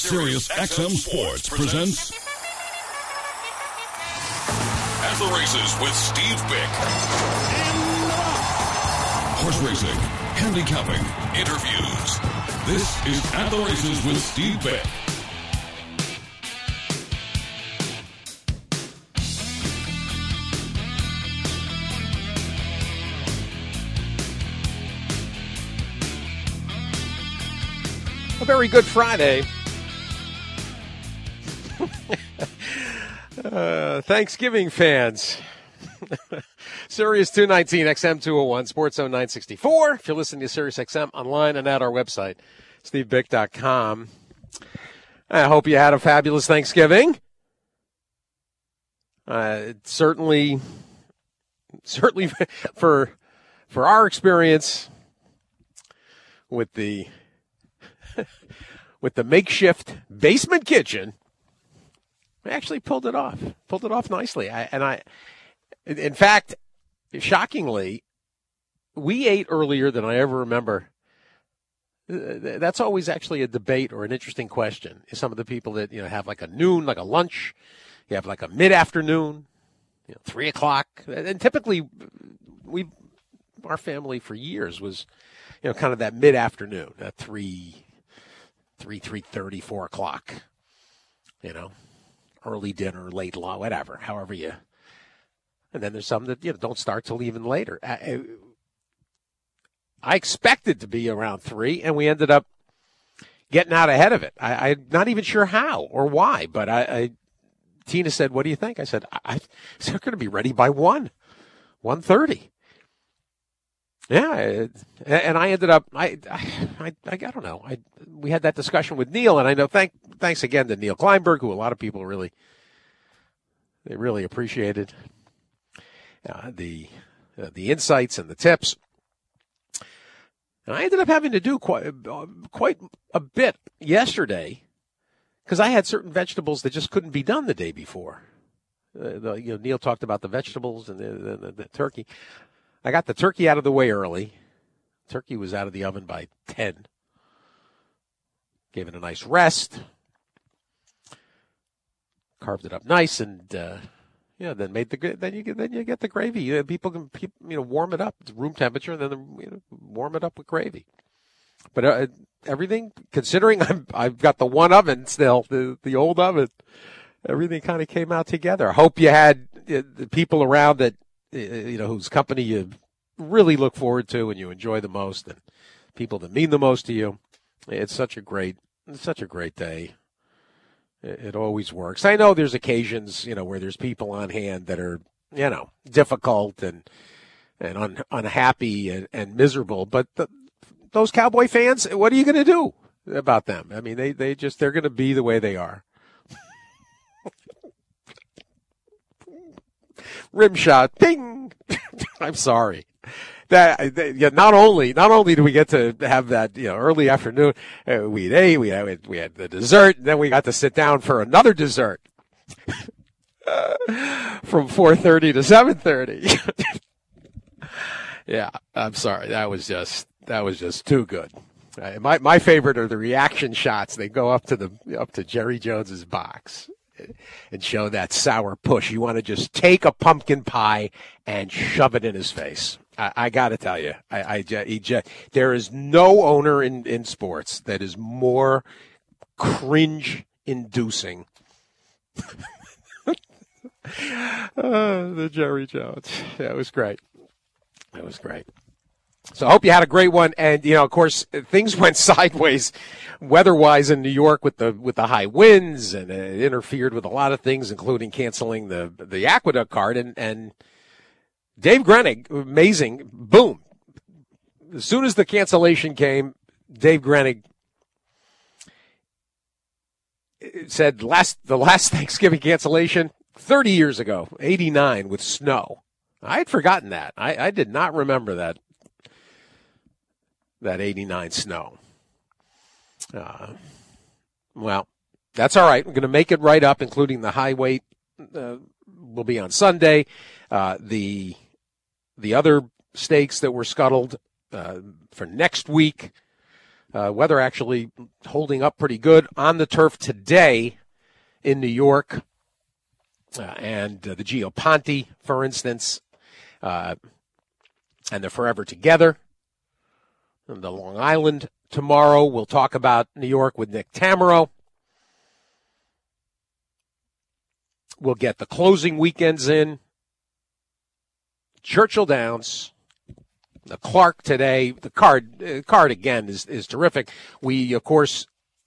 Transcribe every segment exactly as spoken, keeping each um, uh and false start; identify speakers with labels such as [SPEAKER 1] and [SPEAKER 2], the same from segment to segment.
[SPEAKER 1] Sirius X M Sports presents At the Races with Steve Bick. Horse racing, handicapping, interviews. This is At the Races with Steve Bick.
[SPEAKER 2] A very good Friday. uh, Thanksgiving fans. Sirius two nineteen, X M two oh one, Sports Zone nine sixty-four. If you're listening to Sirius X M online and at our website, steve bick dot com. I hope you had a fabulous Thanksgiving. Uh, certainly, certainly for for our experience with the with the makeshift basement kitchen, I actually pulled it off. Pulled it off nicely. I, and I, in fact, shockingly, we ate earlier than I ever remember. That's always actually a debate or an interesting question. Some of the people that, you know, have like a noon, like a lunch, you have like a mid-afternoon, you know, three o'clock. And typically, we, our family for years was, you know, kind of that mid-afternoon, at three, three, three thirty, four o'clock. You know, early dinner, late lunch, whatever, however you. And then there's some that, you know, don't start till even later. I, I expected to be around three, and we ended up getting out ahead of it. I, I'm not even sure how or why, but I, I Tina said, "What do you think?" I said, I, I, "They're going to be ready by one, one thirty." Yeah, and I ended up, I, I, I, I don't know. I, we had that discussion with Neil, and I know, thank, thanks again to Neil Kleinberg, who a lot of people really, they really appreciated uh, the, uh, the insights and the tips. And I ended up having to do quite, uh, quite a bit yesterday because I had certain vegetables that just couldn't be done the day before. Uh, the, you know, Neil talked about the vegetables and the, the, the turkey. I got the turkey out of the way early. Turkey was out of the oven by ten. Gave it a nice rest. Carved it up nice, and uh, yeah, then made the then you get then you get the gravy. Uh, people can people, you know warm it up. It's room temperature, and then you know, warm it up with gravy. But uh, everything, considering I'm, I've got the one oven still, the the old oven, everything kind of came out together. I hope you had uh, the people around that. You know, whose company you really look forward to and you enjoy the most, and people that mean the most to you. It's such a great, it's such a great day. It, it always works. I know there's occasions, you know, where there's people on hand that are, you know, difficult and and un, unhappy and, and miserable. But the, those Cowboy fans, what are you going to do about them? I mean, they they just they're going to be the way they are. Rim shot, ping. I'm sorry. That, that yeah, not only not only do we get to have that, you know, early afternoon, uh, we ate, we had we had the dessert, and then we got to sit down for another dessert uh, from four thirty to seven thirty. Yeah, I'm sorry. That was just that was just too good. Uh, my my favorite are the reaction shots. They go up to the up to Jerry Jones's box and show that sour push. You want to just take a pumpkin pie and shove it in his face. I, I got to tell you, I, I he just, there is no owner in, in sports that is more cringe-inducing. uh, the Jerry Jones. Yeah, it was great. It was great. So I hope you had a great one. And, you know, of course, things went sideways weather-wise in New York with the with the high winds, and it interfered with a lot of things, including canceling the the Aqueduct card. And, and Dave Grenig, amazing, boom. As soon as the cancellation came, Dave Grenig said last the last Thanksgiving cancellation thirty years ago, eighty-nine, with snow. I had forgotten that. I, I did not remember that. That eighty-nine snow. Uh, well, that's all right. We're going to make it right up, including the high weight uh, will be on Sunday. Uh, the the other stakes that were scuttled uh, for next week, Uh, weather actually holding up pretty good on the turf today in New York. Uh, and uh, the Gio Ponte, for instance, uh, and the Forever Together. And the Long Island tomorrow. We'll talk about New York with Nick Tamero. We'll get the closing weekends in. Churchill Downs, the Clark today. The card, uh, card again, is, is terrific. We, of course,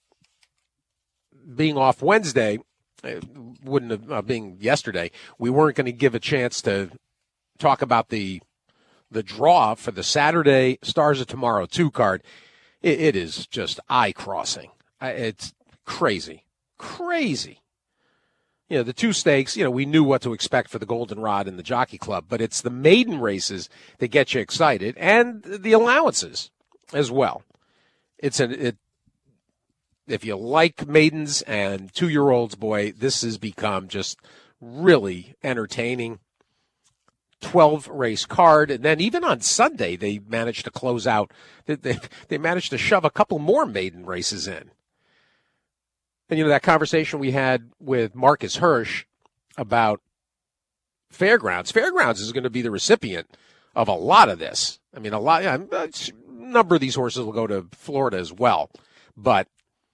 [SPEAKER 2] being off Wednesday, it wouldn't have uh, being yesterday, we weren't going to give a chance to talk about the the draw for the Saturday Stars of Tomorrow two card. It, it is just eye-crossing. It's crazy. Crazy. You know, the two stakes, you know, we knew what to expect for the Goldenrod and the Jockey Club, but it's the maiden races that get you excited, and the allowances as well. It's an it. If you like maidens and two-year-olds, boy, this has become just really entertaining. twelve-race card, and then even on Sunday they managed to close out. They, they managed to shove a couple more maiden races in. And, you know, that conversation we had with Marcus Hirsch about Fairgrounds. Fairgrounds is going to be the recipient of a lot of this. I mean, a lot. Yeah, a number of these horses will go to Florida as well, but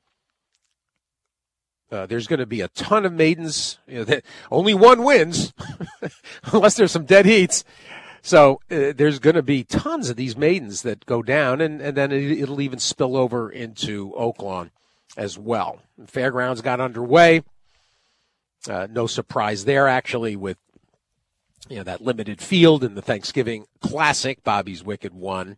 [SPEAKER 2] Uh, there's going to be a ton of maidens. You know, that only one wins, unless there's some dead heats. So uh, there's going to be tons of these maidens that go down, and, and then it, it'll even spill over into Oaklawn as well. Fairgrounds got underway. Uh, no surprise there, actually, with you know that limited field in the Thanksgiving Classic. Bobby's Wicked won.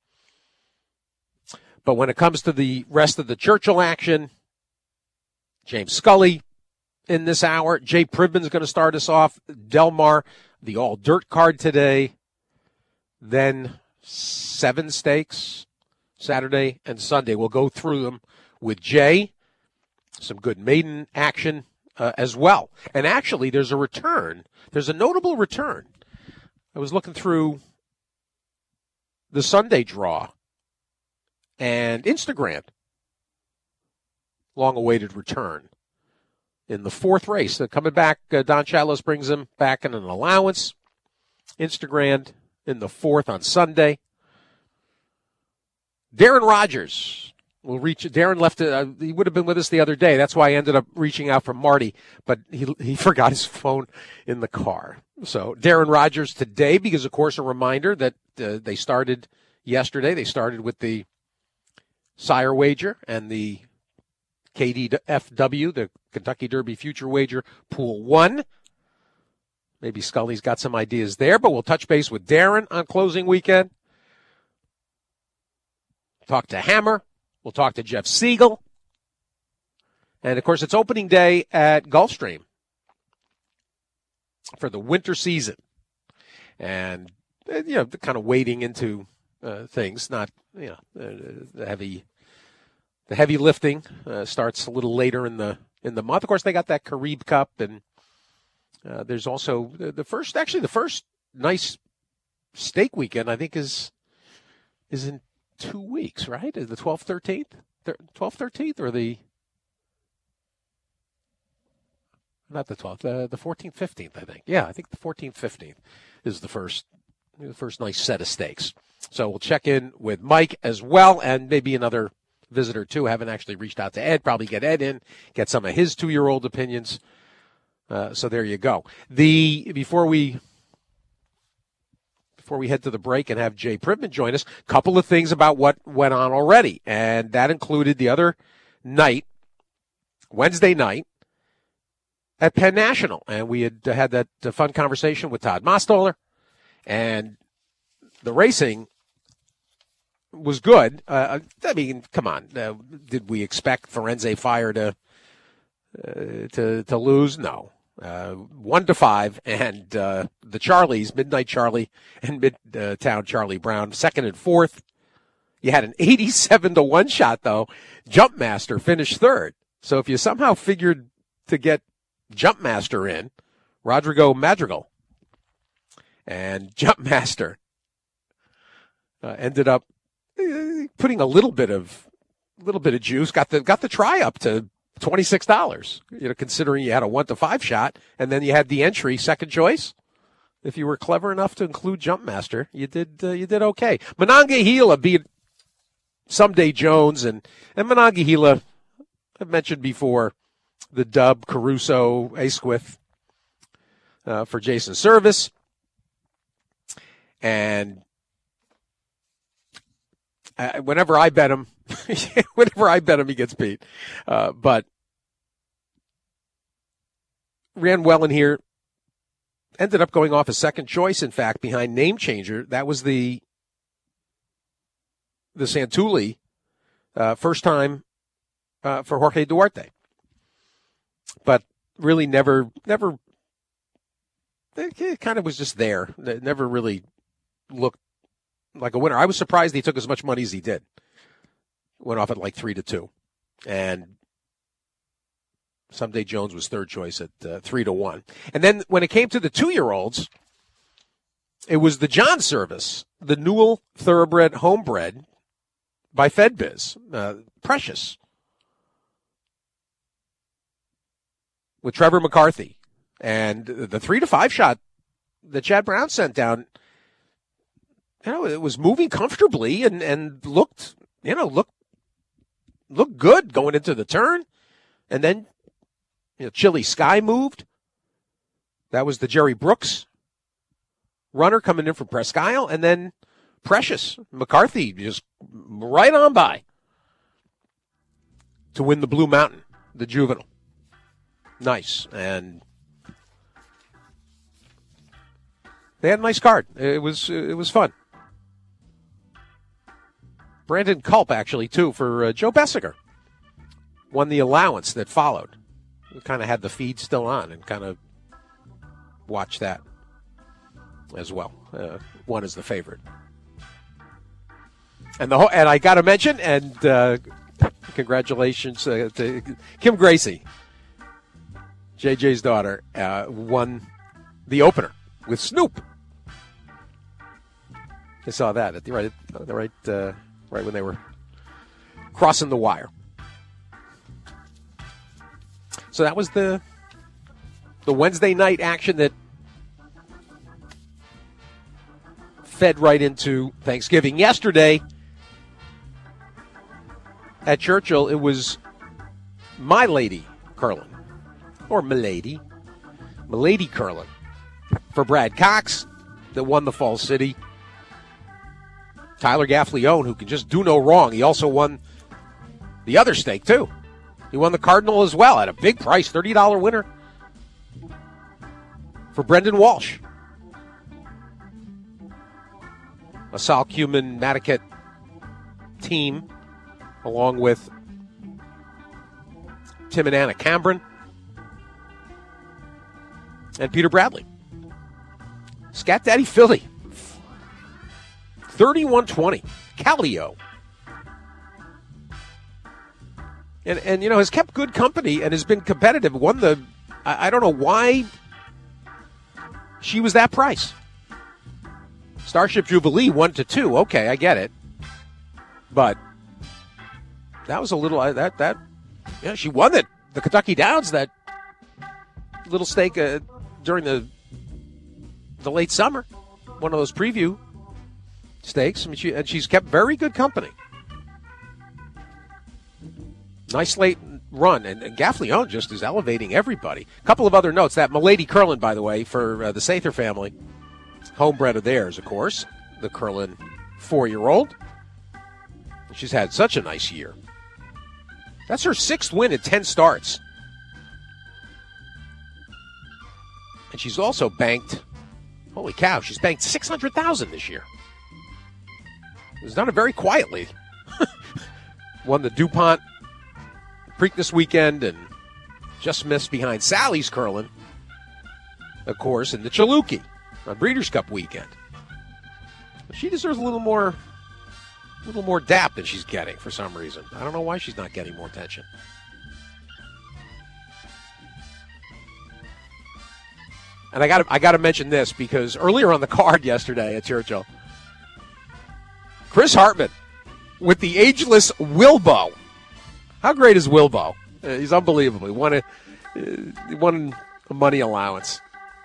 [SPEAKER 2] But when it comes to the rest of the Churchill action, James Scully in this hour. Jay Pribman's going to start us off. Del Mar, the all-dirt card today. Then seven stakes, Saturday and Sunday. We'll go through them with Jay. Some good maiden action uh, as well. And actually, there's a return. There's a notable return. I was looking through the Sunday draw and Instagram. Long-awaited return in the fourth race. They're coming back. Uh, Don Chalos brings them back in an allowance. Instagram in the fourth on Sunday. Darren Rogers will reach. Darren left. Uh, he would have been with us the other day. That's why I ended up reaching out for Marty, but he he forgot his phone in the car. So Darren Rogers today, because of course a reminder that uh, they started yesterday. They started with the Sire Wager and the K D F W, the Kentucky Derby Future Wager, Pool one. Maybe Scully's got some ideas there, but we'll touch base with Darren on closing weekend. Talk to Hammer. We'll talk to Jeff Siegel. And, of course, it's opening day at Gulfstream for the winter season. And, you know, kind of wading into uh, things, not, you know, uh, the heavy... The heavy lifting uh, starts a little later in the in the month. Of course, they got that Carib Cup, and uh, there's also the, the first. Actually, the first nice stake weekend I think is is in two weeks, right? Is the twelfth, thirteenth, twelfth, thirteenth, or the not the twelfth, uh, the fourteenth, fifteenth, I think. Yeah, I think the fourteenth, fifteenth is the first the first nice set of stakes. So we'll check in with Mike as well, and maybe another visitor too. Haven't actually reached out to Ed. Probably get Ed in, get some of his two-year-old opinions. Uh, so there you go. The before we before we head to the break and have Jay Pribman join us, a couple of things about what went on already, and that included the other night, Wednesday night, at Penn National, and we had had that uh, fun conversation with Todd Mostoller, and the racing was good. Uh, I mean, come on. Uh, did we expect Firenze Fire to uh, to to lose? No. Uh, one to five, and uh, the Charlies, Midnight Charlie and Midtown Charlie Brown, second and fourth. You had an eighty-seven to one shot though. Jumpmaster finished third. So if you somehow figured to get Jumpmaster in, Rodrigo Madrigal, and Jumpmaster uh, ended up putting a little bit of little bit of juice. Got the got the try up to twenty-six dollars. You know, considering you had a one to five shot, and then you had the entry second choice. If you were clever enough to include Jumpmaster, you did uh, you did okay. Monongahela beat Someday Jones, and and Monongahela, I've mentioned before, the dub Caruso Asquith uh, for Jason Service, and uh, whenever I bet him, whenever I bet him, he gets beat. Uh, but ran well in here. Ended up going off a second choice, in fact, behind Name Changer. That was the the Santulli uh, first time uh, for Jorge Duarte. But really never, never, it kind of was just there. It never really looked like a winner. I was surprised he took as much money as he did. Went off at like three to two. And Someday Jones was third choice at uh, three to one. And then when it came to the two-year-olds, it was the John Service, the Newell Thoroughbred Homebred by FedBiz, uh, Precious, with Trevor McCarthy. And the three to five shot that Chad Brown sent down, you know, it was moving comfortably and, and looked, you know, looked, looked good going into the turn. And then, you know, Chili Sky moved. That was the Jerry Brooks runner coming in from Presque Isle. And then Precious, McCarthy just right on by to win the Blue Mountain, the juvenile. Nice. And they had a nice card. It was it was fun. Brandon Culp, actually, too, for uh, Joe Bessiger. Won the allowance that followed. We kind of had the feed still on and kind of watched that as well. Uh, one is the favorite. And the whole, and I got to mention, and uh, congratulations uh, to Kim Gracie, J J's daughter, uh, won the opener with Snoop. I saw that at the right, the right, uh, right when they were crossing the wire. So that was the the Wednesday night action that fed right into Thanksgiving. Yesterday at Churchill, it was My Lady Curlin, or Milady, Milady Curlin for Brad Cox that won the Falls City. Tyler Gaffleone, who can just do no wrong. He also won the other stake, too. He won the Cardinal as well at a big price, thirty dollars winner for Brendan Walsh. A Sal Cumin Mataket team, along with Tim and Anna Cambron and Peter Bradley. Scat Daddy Philly, thirty-one twenty. Callio. And, and, you know, has kept good company and has been competitive. Won the, I, I don't know why she was that price. Starship Jubilee, one to two. Okay, I get it. But that was a little, that, that, yeah, she won it. The Kentucky Downs, that little stake uh, during the the late summer. One of those preview stakes. I mean, she, and she's kept very good company. Nice late run, and, and Gaffleone just is elevating everybody. A couple of other notes. That Milady Curlin, by the way, for uh, the Sather family, homebred of theirs, of course, the Curlin four-year-old. She's had such a nice year. That's her sixth win in ten starts. And she's also banked, holy cow, she's banked six hundred thousand dollars this year. She's done it very quietly. Won the DuPont Preakness weekend and just missed behind Sally's Curlin, of course, in the Chaluki on Breeders' Cup weekend. She deserves a little more, a little more dap than she's getting for some reason. I don't know why she's not getting more attention. And I got I got to mention this because earlier on the card yesterday at Churchill, Chris Hartman with the ageless Wilbo How great is Wilbo? Uh, he's unbelievable. He won a, uh, he won a money allowance.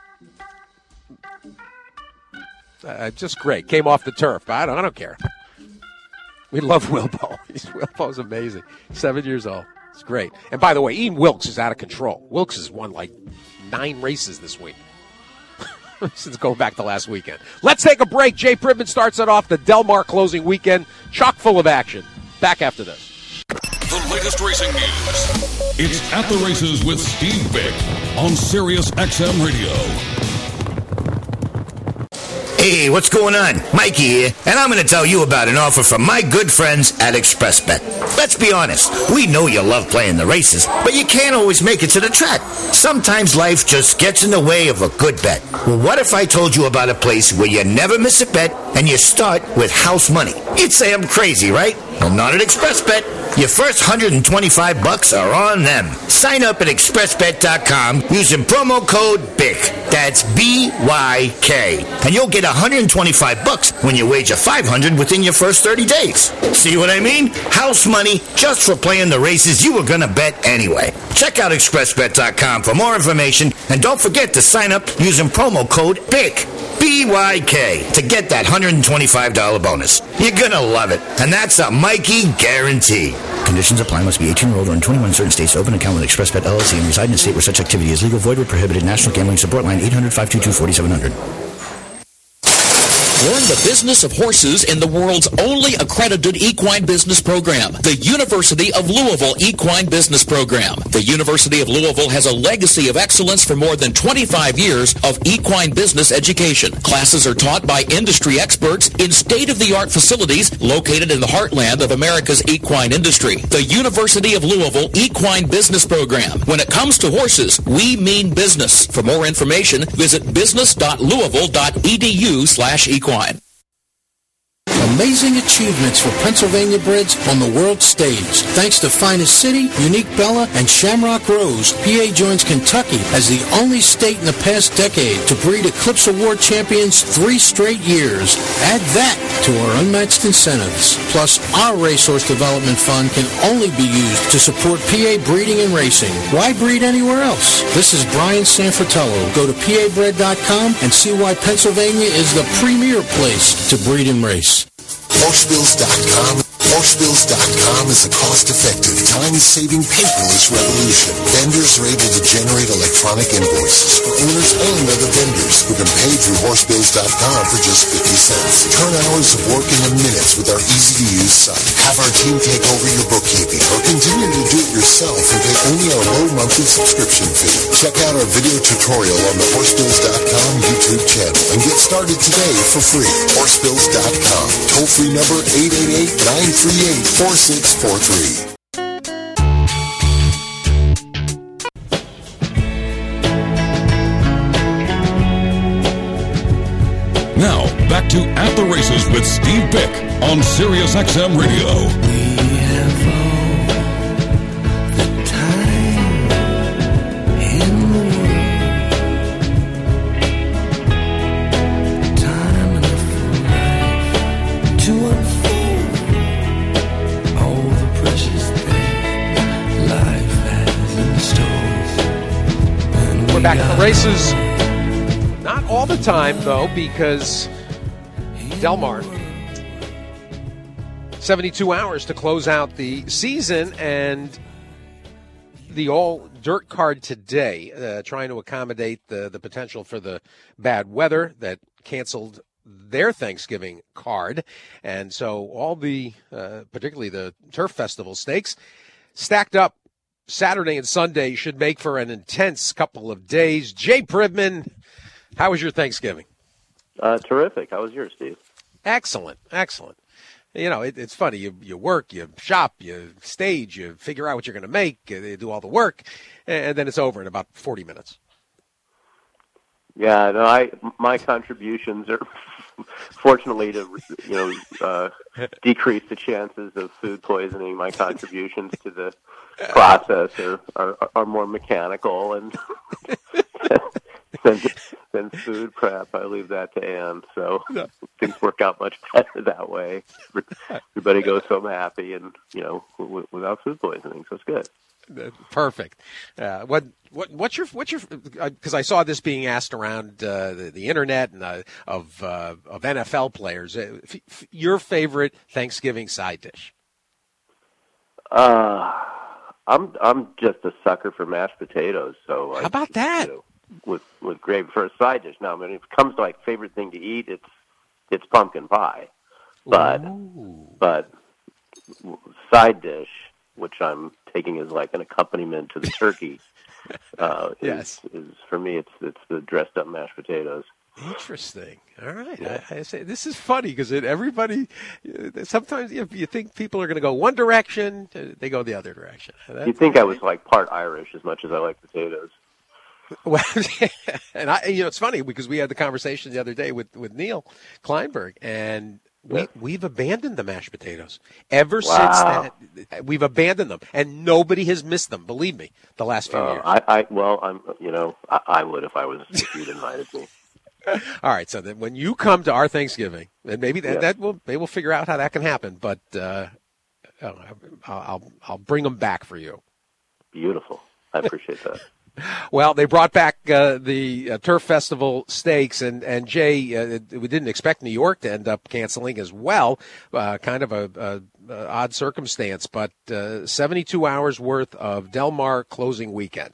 [SPEAKER 2] Uh, just great. Came off the turf. I don't, I don't care. We love Wilbo. He's, Wilbo's amazing. Seven years old. It's great. And by the way, Ian Wilkes is out of control. Wilkes has won like nine races this week. Since going back to last weekend. Let's take a break. Jay Pribman starts it off. The Del Mar closing weekend. Chock full of action. Back after this.
[SPEAKER 1] The latest racing news. It's At the Races with Steve Bick on Sirius X M Radio.
[SPEAKER 3] Hey, what's going on? Mikey here, and I'm going to tell you about an offer from my good friends at ExpressBet. Let's be honest, we know you love playing the races, but you can't always make it to the track. Sometimes life just gets in the way of a good bet. Well, what if I told you about a place where you never miss a bet and you start with house money? You'd say I'm crazy, right? Well, not at ExpressBet. Your first one hundred twenty-five bucks are on them. Sign up at express bet dot com using promo code B I C. That's B Y K. And you'll get one hundred twenty-five bucks when you wager five hundred within your first thirty days. See what I mean? House money just for playing the races you were going to bet anyway. Check out express bet dot com for more information, and don't forget to sign up using promo code B I C. B Y K to get that one hundred twenty-five dollars bonus. You're going to love it. And that's a Mikey guarantee. Conditions apply. Must be eighteen or older and twenty-one in certain states. Open account with ExpressBet L L C and reside in a state where such activity is legal, void, or prohibited. National Gambling Support Line eight hundred, five two two, four seven zero zero.
[SPEAKER 4] Learn the business of horses in the world's only accredited equine business program, the University of Louisville Equine Business Program. The University of Louisville has a legacy of excellence for more than twenty-five years of equine business education. Classes are taught by industry experts in state-of-the-art facilities located in the heartland of America's equine industry. The University of Louisville Equine Business Program. When it comes to horses, we mean business. For more information, visit business dot louisville dot e d u slash equine.
[SPEAKER 5] Amazing achievements for Pennsylvania breds on the world stage. Thanks to Finest City, Unique Bella, and Shamrock Rose, P A joins Kentucky as the only state in the past decade to breed Eclipse Award champions three straight years. Add that to our unmatched incentives. Plus, our Racehorse Development Fund can only be used to support P A breeding and racing. Why breed anywhere else? This is Brian Sanfratello. Go to P A bred dot com and see why Pennsylvania is the premier place to breed and race.
[SPEAKER 6] Horsebills dot com. Horsebills dot com is a cost-effective, time-saving, paperless revolution. Vendors are able to generate electronic invoices for owners and other vendors who can pay through Horsebills dot com for just fifty cents. Turn hours of work into minutes with our easy-to-use site. Have our team take over your bookkeeping or continue to do it yourself and pay only our low monthly subscription fee. Check out our video tutorial on the Horsebills dot com YouTube channel and get started today for free. Horsebills dot com. Toll-free number eight eight eight, nine three eight, four six four three.
[SPEAKER 1] Now, back to At the Races with Steve Bick on Sirius X M Radio.
[SPEAKER 7] We have all the time in the world. Time enough for life to unfold all the precious things life has in store.
[SPEAKER 2] We're back at the races. Not all the time, though, because Del Mar, seventy-two hours to close out the season, and the all-dirt card today, uh, trying to accommodate the, the potential for the bad weather that canceled their Thanksgiving card. And so all the, uh, particularly the Turf Festival stakes, stacked up Saturday and Sunday should make for an intense couple of days. Jay Pribman, how was your Thanksgiving?
[SPEAKER 8] Uh, terrific. How was yours, Steve?
[SPEAKER 2] Excellent, excellent. You know, it, it's funny. You you work, you shop, you stage, you figure out what you're going to make, you do all the work, and then it's over in about forty minutes.
[SPEAKER 8] Yeah, no, I my contributions are fortunately to you know uh, decrease the chances of food poisoning. My contributions to the process are are, are more mechanical and tend to, than food prep. I leave that to Ann. So no. Things work out much better that way. Everybody goes home happy, and you know, w- without food poisoning. So it's good.
[SPEAKER 2] Perfect. Uh, what what what's your what's your? Because uh, I saw this being asked around uh, the, the internet and uh, of uh, of N F L players. Uh, f- f- your favorite Thanksgiving side dish?
[SPEAKER 8] Uh, I'm I'm just a sucker for mashed potatoes. So
[SPEAKER 2] how
[SPEAKER 8] I,
[SPEAKER 2] about that?
[SPEAKER 8] You know, with with gravy for a side dish. Now, I mean, if it comes to like favorite thing to eat, it's it's pumpkin pie. But
[SPEAKER 2] Ooh.
[SPEAKER 8] but side dish, which I'm taking as like an accompaniment to the turkey, uh,
[SPEAKER 2] yes,
[SPEAKER 8] is, is for me it's it's the dressed up mashed potatoes.
[SPEAKER 2] Interesting. All right.
[SPEAKER 8] Yeah.
[SPEAKER 2] I, I say this is funny because it everybody sometimes you, you think people are going to go one direction, they go the other direction.
[SPEAKER 8] You think I was like part Irish as much as I like potatoes.
[SPEAKER 2] Well, and I, you know, it's funny because we had the conversation the other day with, with Neil Kleinberg, and we,
[SPEAKER 8] yeah.
[SPEAKER 2] we've abandoned the mashed potatoes. Ever
[SPEAKER 8] wow.
[SPEAKER 2] since that, we've abandoned them, and nobody has missed them, believe me, the last few
[SPEAKER 8] uh,
[SPEAKER 2] years.
[SPEAKER 8] I, I, well, I'm, you know, I, I would if I was, if you'd invited me.
[SPEAKER 2] All right, so then when you come to our Thanksgiving, and maybe that,
[SPEAKER 8] yeah.
[SPEAKER 2] that will, maybe we'll figure out how that can happen, but uh, I'll, I'll, I'll bring them back for you.
[SPEAKER 8] Beautiful. I appreciate that.
[SPEAKER 2] Well, they brought back uh, the uh, Turf Festival steaks, and, and Jay, uh, we didn't expect New York to end up canceling as well, uh, kind of a, a, a odd circumstance, but uh, seventy-two hours worth of Del Mar closing weekend.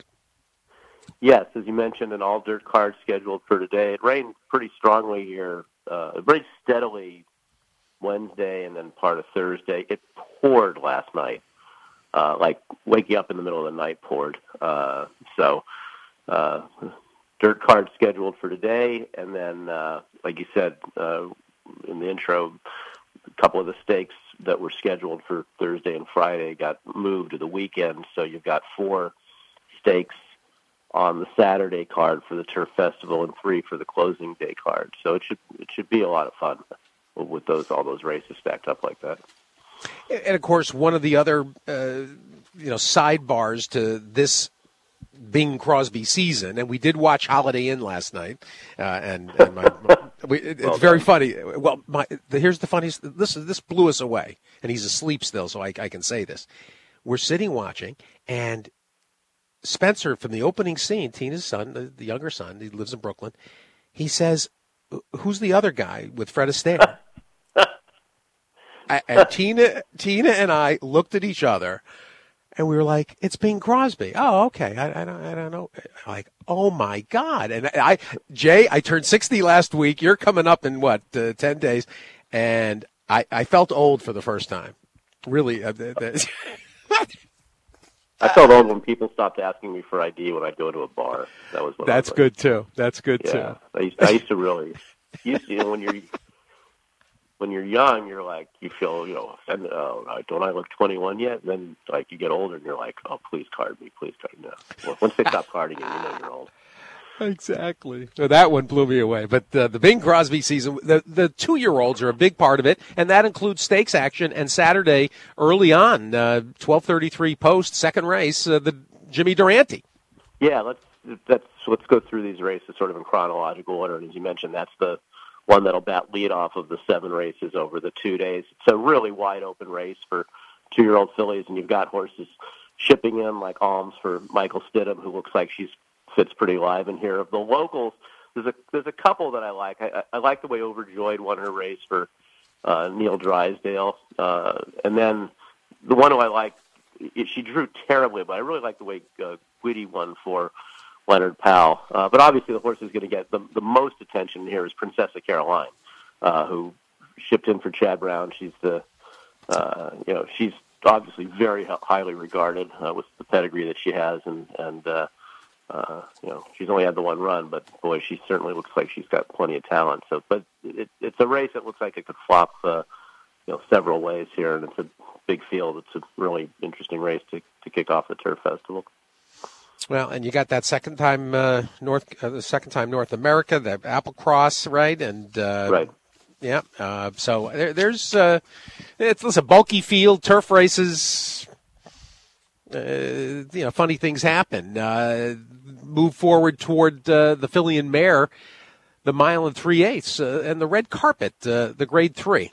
[SPEAKER 8] Yes, as you mentioned, an all-dirt card scheduled for today. It rained pretty strongly here, uh, very steadily Wednesday and then part of Thursday. It poured last night. Uh, like wake you up in the middle of the night poured. Uh, so uh, dirt card scheduled for today, and then, uh, like you said uh, in the intro, a couple of the stakes that were scheduled for Thursday and Friday got moved to the weekend. So you've got four stakes on the Saturday card for the Turf Festival and three for the closing day card. So it should it should be a lot of fun with those all those races stacked up like that.
[SPEAKER 2] And, of course, one of the other, uh, you know, sidebars to this Bing Crosby season, and we did watch Holiday Inn last night, uh, and, and my, we, it,
[SPEAKER 8] well
[SPEAKER 2] it's very
[SPEAKER 8] done.
[SPEAKER 2] funny. Well, my, the, here's the funniest. This this blew us away, and he's asleep still, so I, I can say this. We're sitting watching, and Spencer from the opening scene, Tina's son, the, the younger son, he lives in Brooklyn. He says, "Who's the other guy with Fred Astaire?" And Tina, Tina and I looked at each other, and we were like, "It's Bing Crosby." Oh, okay. I, I don't, I don't know. Like, oh my God! And I, Jay, I turned sixty last week. You're coming up in what, uh, ten days, and I, I felt old for the first time. Really. Uh,
[SPEAKER 8] I felt old when people stopped asking me for I D when I'd go to a bar. That was what
[SPEAKER 2] That's
[SPEAKER 8] I was
[SPEAKER 2] good too. That's good
[SPEAKER 8] yeah.
[SPEAKER 2] too.
[SPEAKER 8] I used, I used to really, you know, when you're when you're young, you're like you feel, you know, and, uh, don't I look twenty-one yet? And then like you get older and you're like, oh, please card me, please card me. No. Well, once they stop carding you, you know you're old.
[SPEAKER 2] Exactly. So that one blew me away. But uh, the Bing Crosby season, the, the two-year-olds are a big part of it, and that includes stakes action. And Saturday, early on, uh, twelve thirty-three post, second race, uh, the Jimmy Durante.
[SPEAKER 8] Yeah, let's let's let's go through these races sort of in chronological order. And as you mentioned, that's the one that'll bat lead off of the seven races over the two days. It's a really wide-open race for two-year-old fillies, and you've got horses shipping in like Alms for Michael Stidham, who looks like she's fits pretty live in here. Of the locals, there's a there's a couple that I like. I, I like the way Overjoyed won her race for uh, Neil Drysdale, uh, and then the one who I like, it, she drew terribly, but I really like the way uh, Guidi won for Leonard Powell. Uh, but obviously, the horse who's going to get the the most attention here is Princessa Caroline, uh, who shipped in for Chad Brown. She's the uh, you know she's obviously very highly regarded uh, with the pedigree that she has, and and uh, Uh, you know, she's only had the one run, but boy, she certainly looks like she's got plenty of talent. So, but it, it's a race that looks like it could flop, uh, you know, several ways here, and it's a big field. It's a really interesting race to, to kick off the Turf Festival.
[SPEAKER 2] Well, and you got that second time uh, North, uh, the second time North America, the Applecross, right? And uh,
[SPEAKER 8] right,
[SPEAKER 2] yeah. Uh, so there, there's uh, it's, it's a bulky field, turf races. Uh, you know, funny things happen. Uh, move forward toward uh, the filly and mare, the mile and three-eighths, uh, and the red carpet, uh, the grade three.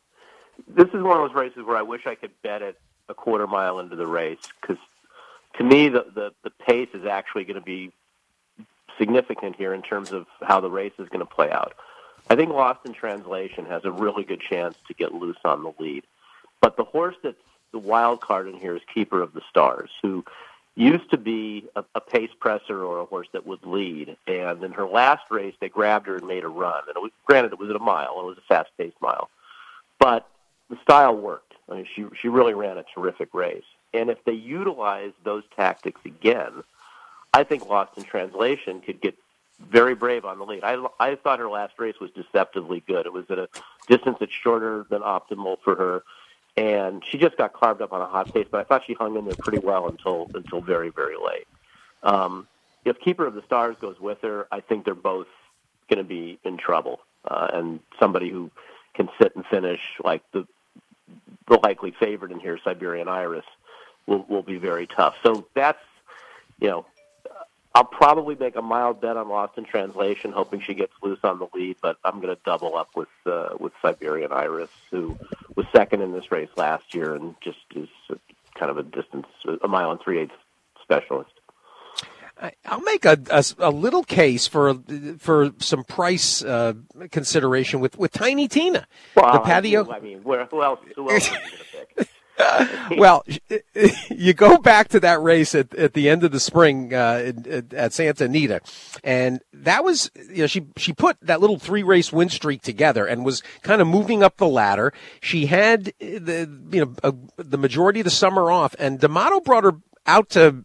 [SPEAKER 8] This is one of those races where I wish I could bet it a quarter mile into the race, because to me the, the, the pace is actually going to be significant here in terms of how the race is going to play out. I think Lost in Translation has a really good chance to get loose on the lead. But the horse that's the wild card in here is Keeper of the Stars, who used to be a, a pace presser or a horse that would lead. And in her last race, they grabbed her and made a run. And it was, granted, it was at a mile. It was a fast-paced mile. But the style worked. I mean, she she really ran a terrific race. And if they utilize those tactics again, I think Lost in Translation could get very brave on the lead. I, I thought her last race was deceptively good. It was at a distance that's shorter than optimal for her, and she just got carved up on a hot pace, but I thought she hung in there pretty well until until very, very late. Um, if Keeper of the Stars goes with her, I think they're both going to be in trouble, uh, and somebody who can sit and finish like the the likely favorite in here, Siberian Iris, will, will be very tough. So that's, you know, I'll probably make a mild bet on Lost in Translation, hoping she gets loose on the lead, but I'm going to double up with uh, with Siberian Iris, who was second in this race last year and just is kind of a distance, a mile and three-eighths specialist.
[SPEAKER 2] I'll make a, a, a little case for for some price uh, consideration with, with Tiny Tina,
[SPEAKER 8] well,
[SPEAKER 2] the patio.
[SPEAKER 8] I mean, where, who else? Who else are you going to pick?
[SPEAKER 2] Well, you go back to that race at, at the end of the spring uh, at, at Santa Anita, and that was, you know, she she put that little three race win streak together and was kind of moving up the ladder. She had the you know a, the majority of the summer off, and D'Amato brought her out to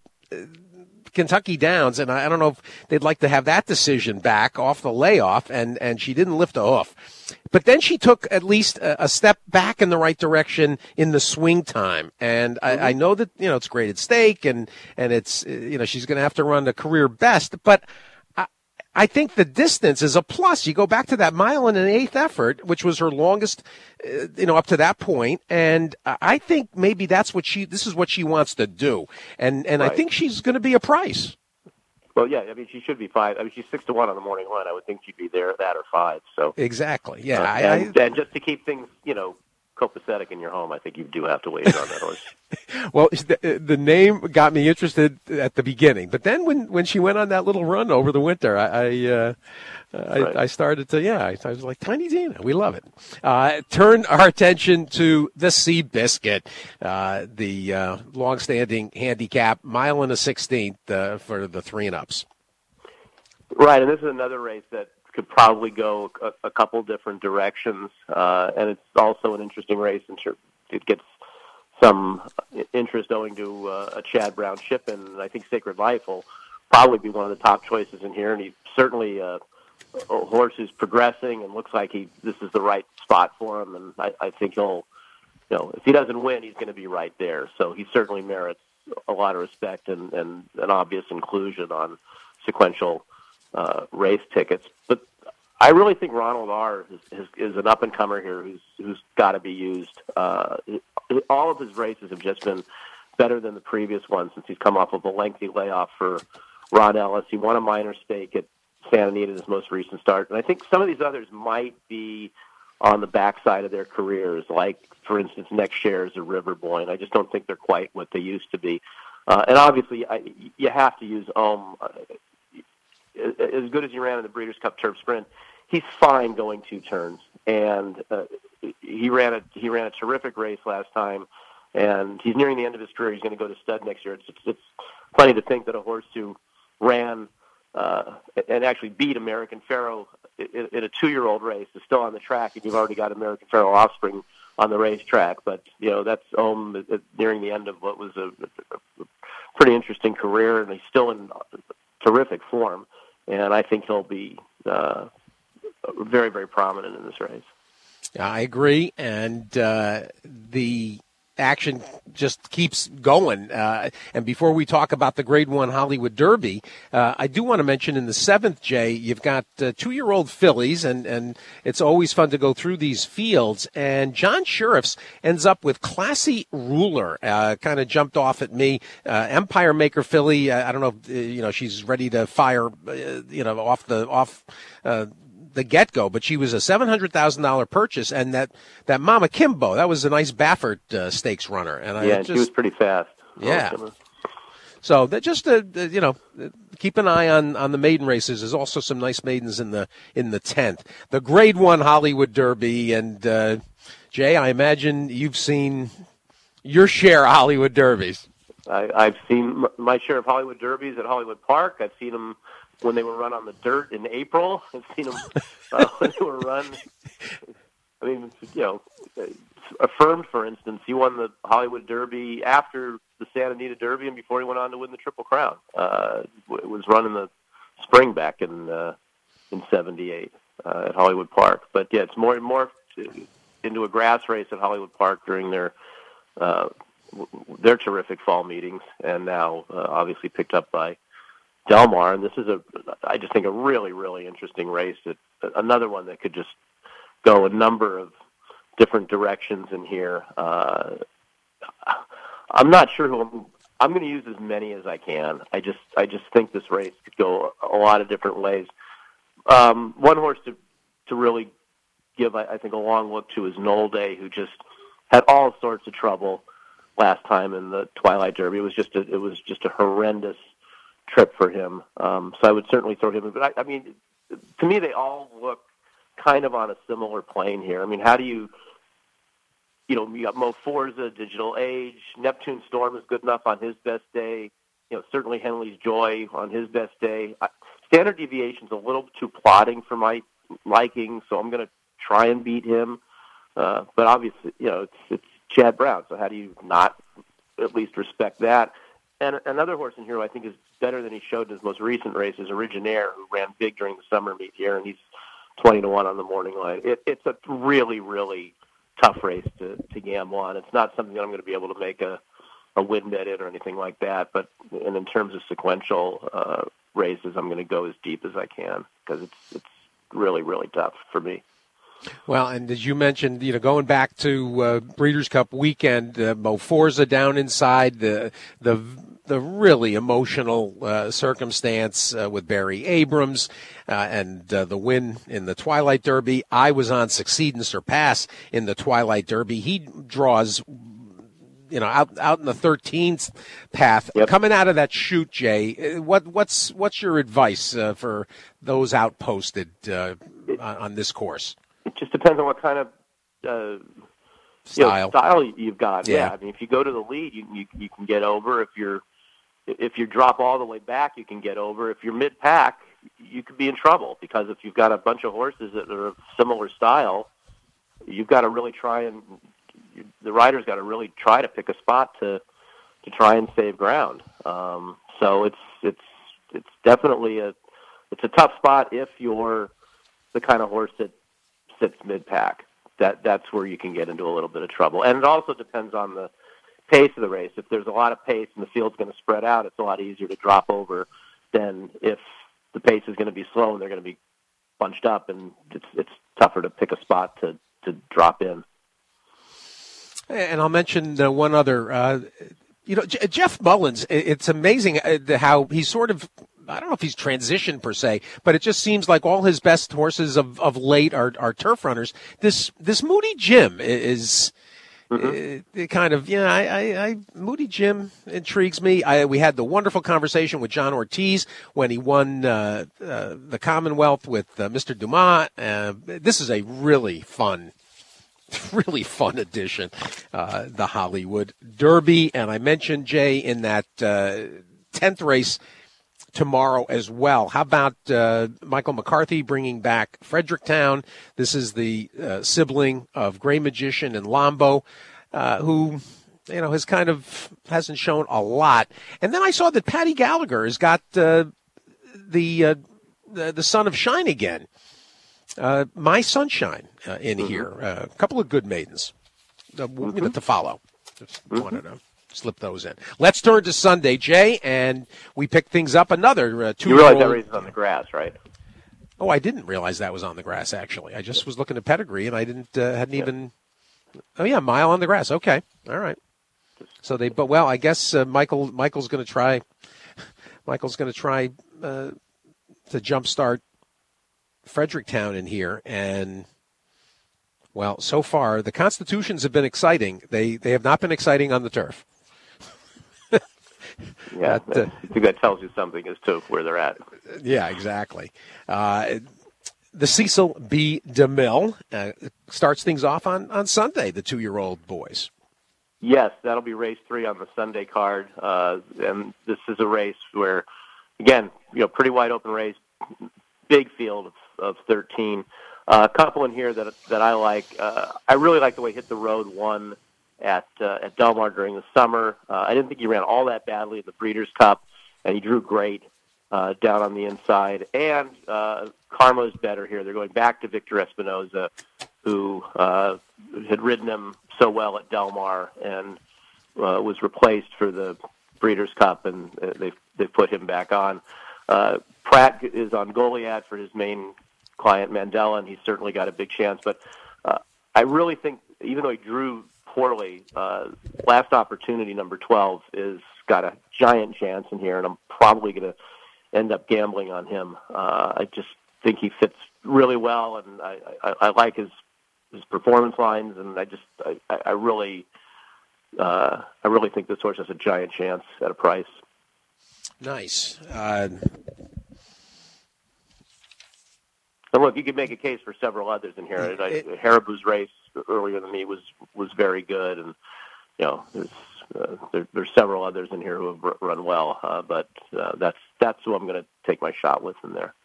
[SPEAKER 2] Kentucky Downs, and I, I don't know if they'd like to have that decision back off the layoff, and and she didn't lift a hoof. But then she took at least a, a step back in the right direction in the swing time. And I, I know that, you know, it's graded stake and, and it's, you know, she's going to have to run a career best. But I, I think the distance is a plus. You go back to that mile and an eighth effort, which was her longest, uh, you know, up to that point. And I think maybe that's what she, this is what she wants to do. And, and right. I think she's going to be a price.
[SPEAKER 8] Well, yeah, I mean, she should be five. I mean, she's six to one on the morning line. I would think she'd be there, that or five. So
[SPEAKER 2] exactly, yeah.
[SPEAKER 8] Uh,
[SPEAKER 2] I,
[SPEAKER 8] and,
[SPEAKER 2] I,
[SPEAKER 8] and just to keep things, you know, copacetic in your home, I think you do have to wait on that horse.
[SPEAKER 2] Well, the, the name got me interested at the beginning, but then when, when she went on that little run over the winter, I I, uh, right. I, I started to, yeah, I, I was like, Tiny Tina, we love it. Uh, turn our attention to the Seabiscuit, uh, the uh, long-standing handicap, mile and a sixteenth uh, for the three and ups.
[SPEAKER 8] Right, and this is another race that could probably go a, a couple different directions, uh, and it's also an interesting race. And sure, it gets some interest owing to uh, a Chad Brown ship-in, and I think Sacred Life will probably be one of the top choices in here. And he's certainly uh, a horse who's progressing and looks like he this is the right spot for him. And I, I think he'll, you know, if he doesn't win, he's going to be right there. So he certainly merits a lot of respect and, and an obvious inclusion on sequential Uh, race tickets, but I really think Ronald R. is, is, is an up-and-comer here who's who's got to be used. Uh, all of his races have just been better than the previous ones since he's come off of a lengthy layoff for Ron Ellis. He won a minor stake at Santa Anita in his most recent start, and I think some of these others might be on the backside of their careers, like, for instance, Next Shares or River Boy, and I just don't think they're quite what they used to be. Uh, and obviously, I, you have to use Ohm. Uh, as good as he ran in the Breeders' Cup Turf Sprint, he's fine going two turns, and uh, he ran a he ran a terrific race last time, and he's nearing the end of his career. He's going to go to stud next year. It's it's, it's funny to think that a horse who ran uh, and actually beat American Pharoah in, in a two-year-old race is still on the track, and you've already got American Pharoah offspring on the racetrack. But you know that's um, nearing the end of what was a, a pretty interesting career, and he's still in terrific form. And I think he'll be uh, very, very prominent in this race.
[SPEAKER 2] I agree. And uh, the action just keeps going. Uh, and before we talk about the Grade One Hollywood Derby, uh, I do want to mention in the seventh, Jay, you've got uh, two-year-old fillies, and, and it's always fun to go through these fields. And John Sheriffs ends up with Classy Ruler, uh, kind of jumped off at me. Uh, Empire Maker filly, uh, I don't know, if, uh, you know, she's ready to fire, uh, you know, off the off. Uh, the get-go, but she was a seven hundred thousand dollars purchase, and that, that Mama Kimbo, that was a nice Baffert uh, stakes runner. And I
[SPEAKER 8] yeah,
[SPEAKER 2] just,
[SPEAKER 8] she was pretty fast.
[SPEAKER 2] Yeah. So that just, uh, you know, keep an eye on, on the maiden races. There's also some nice maidens in the in the tenth. The Grade One Hollywood Derby, and uh, Jay, I imagine you've seen your share of Hollywood Derbies.
[SPEAKER 8] I, I've seen my share of Hollywood Derbies at Hollywood Park. I've seen them when they were run on the dirt in April. I've seen them uh, when they were run. I mean, you know, Affirmed, for instance, he won the Hollywood Derby after the Santa Anita Derby and before he went on to win the Triple Crown. Uh, it was run in the spring back in uh, in seventy-eight uh, at Hollywood Park. But yeah, it's more and more into a grass race at Hollywood Park during their uh, their terrific fall meetings, and now uh, obviously picked up by Del Mar. And this is a, I just think, a really, really interesting race. That another one that could just go a number of different directions in here. Uh, I'm not sure who I'm. I'm going to use as many as I can. I just, I just think this race could go a lot of different ways. Um, one horse to to really give, I, I think, a long look to is Noel Day, who just had all sorts of trouble last time in the Twilight Derby. It was just, a, it was just a horrendous trip for him. Um, so I would certainly throw him in. But I, I mean, to me, they all look kind of on a similar plane here. I mean, how do you, you know, you got Mo Forza, Digital Age, Neptune Storm is good enough on his best day. You know, certainly Henley's Joy on his best day. I, standard deviation's a little too plodding for my liking, so I'm going to try and beat him. Uh, but obviously, you know, it's, it's Chad Brown, so how do you not at least respect that? And another horse in here who I think is better than he showed in his most recent race is Originaire, who ran big during the summer meet here, and he's twenty to one on the morning line. It, it's a really, really tough race to, to gamble on. It's not something that I'm going to be able to make a, a win bet in or anything like that. But and in terms of sequential uh, races, I'm going to go as deep as I can because it's it's really, really tough for me.
[SPEAKER 2] Well, and as you mentioned, you know, going back to uh, Breeders' Cup weekend, uh, Mo Forza down inside, the the the really emotional uh, circumstance uh, with Barry Abrams uh, and uh, the win in the Twilight Derby. I was on Succeed and Surpass in the Twilight Derby. He draws, you know, out out in the thirteenth path.
[SPEAKER 8] Yep.
[SPEAKER 2] Coming out of that chute, Jay, what what's what's your advice uh, for those outposted uh, on, on this course?
[SPEAKER 8] It just depends on what kind of uh,
[SPEAKER 2] style
[SPEAKER 8] you know, style you've got.
[SPEAKER 2] Yeah.
[SPEAKER 8] yeah, I mean, if you go to the lead, you, you you can get over. If you're if you drop all the way back, you can get over. If you're mid pack, you could be in trouble because if you've got a bunch of horses that are of similar style, you've got to really try and you, the rider's got to really try to pick a spot to to try and save ground. Um, so it's it's it's definitely a it's a tough spot if you're the kind of horse that sits mid-pack. That that's where you can get into a little bit of trouble. And it also depends on the pace of the race. If there's a lot of pace and the field's going to spread out, it's a lot easier to drop over than if the pace is going to be slow and they're going to be bunched up, and it's it's tougher to pick a spot to, to drop in.
[SPEAKER 2] And I'll mention uh, one other. Uh, you know, J- Jeff Mullins, it's amazing uh, how he's sort of, I don't know if he's transitioned per se, but it just seems like all his best horses of, of late are, are turf runners. This this Moody Jim is mm-hmm. uh, kind of, yeah, I, I, I Moody Jim intrigues me. I, we had the wonderful conversation with John Ortiz when he won uh, uh, the Commonwealth with uh, Mister Dumas. Uh, this is a really fun Really fun edition, uh, the Hollywood Derby. And I mentioned, Jay, in that uh, tenth race tomorrow as well. How about uh, Michael McCarthy bringing back Fredericktown? This is the uh, sibling of Gray Magician and Lambeau, uh, who, you know, has kind of hasn't shown a lot. And then I saw that Patty Gallagher has got uh, the, uh, the the Son of Shine again. Uh, My Sunshine uh, in mm-hmm. here. Uh, a couple of good maidens uh, mm-hmm. you know, to follow. Just mm-hmm. wanted to slip those in. Let's turn to Sunday, Jay, and we pick things up. Another uh, two.
[SPEAKER 8] You realize that race is on the grass, right?
[SPEAKER 2] Oh, I didn't realize that was on the grass. Actually, I just was looking at pedigree, and I didn't uh, hadn't yeah. even. Oh yeah, mile on the grass. Okay, all right. So they, but well, I guess uh, Michael Michael's going to try. Michael's going to try uh, to jumpstart Fredericktown in here, and well, so far the Constitutions have been exciting. They they have not been exciting on the turf.
[SPEAKER 8] Yeah, but, uh, I think that tells you something as to where they're at.
[SPEAKER 2] Yeah, exactly. Uh, the Cecil B. DeMille uh, starts things off on, on Sunday, the two-year-old boys.
[SPEAKER 8] Yes, that'll be race three on the Sunday card. Uh, and this is a race where, again, you know, pretty wide open race, big field of, of thirteen. Uh, a couple in here that that I like. Uh, I really like the way Hit the Road won at uh, at Del Mar during the summer. Uh, I didn't think he ran all that badly in the Breeders' Cup, and he drew great uh, down on the inside. And uh, Karma's better here. They're going back to Victor Espinoza, who uh, had ridden him so well at Del Mar and uh, was replaced for the Breeders' Cup, and uh, they've, they've put him back on. Uh, Pratt is on Goliad for his main client, Mandela, and he's certainly got a big chance. But uh, I really think, even though he drew poorly, uh, Last Opportunity, number twelve, is got a giant chance in here, and I'm probably going to end up gambling on him. Uh, I just think he fits really well, and I, I, I like his his performance lines, and I just I, I really uh, I really think this horse has a giant chance at a price.
[SPEAKER 2] Nice. Uh...
[SPEAKER 8] And look, you could make a case for several others in here. It, Haribo's race earlier than me was, was very good, and you know there's uh, there, there's several others in here who have r- run well. Uh, but uh, that's that's who I'm going to take my shot with in there.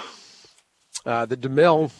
[SPEAKER 2] Uh, the DeMille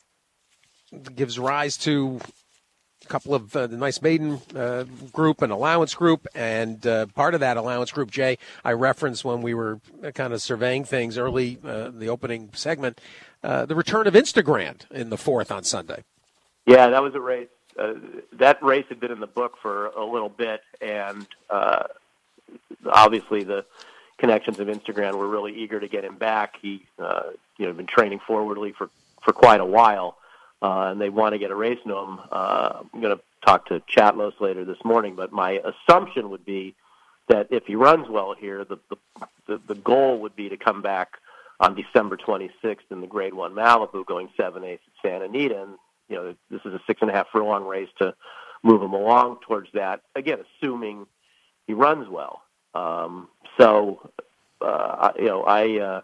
[SPEAKER 2] gives rise to a couple of uh, the nice maiden uh, group and allowance group, and uh, part of that allowance group, Jay, I referenced when we were kind of surveying things early, uh, the opening segment, uh, the return of Instagram in the fourth on Sunday.
[SPEAKER 8] Yeah, that was a race. Uh, that race had been in the book for a little bit, and uh, obviously the connections of Instagram were really eager to get him back. He, uh, you know, been training forwardly for, for quite a while. Uh, and they want to get a race into him. Uh, I'm going to talk to Chatlos later this morning, but my assumption would be that if he runs well here, the the, the, the goal would be to come back on December twenty-sixth in the Grade One Malibu, going seven eighths at Santa Anita, and you know this is a six and a half furlong race to move him along towards that. Again, assuming he runs well. Um, so, uh, you know, I. Uh,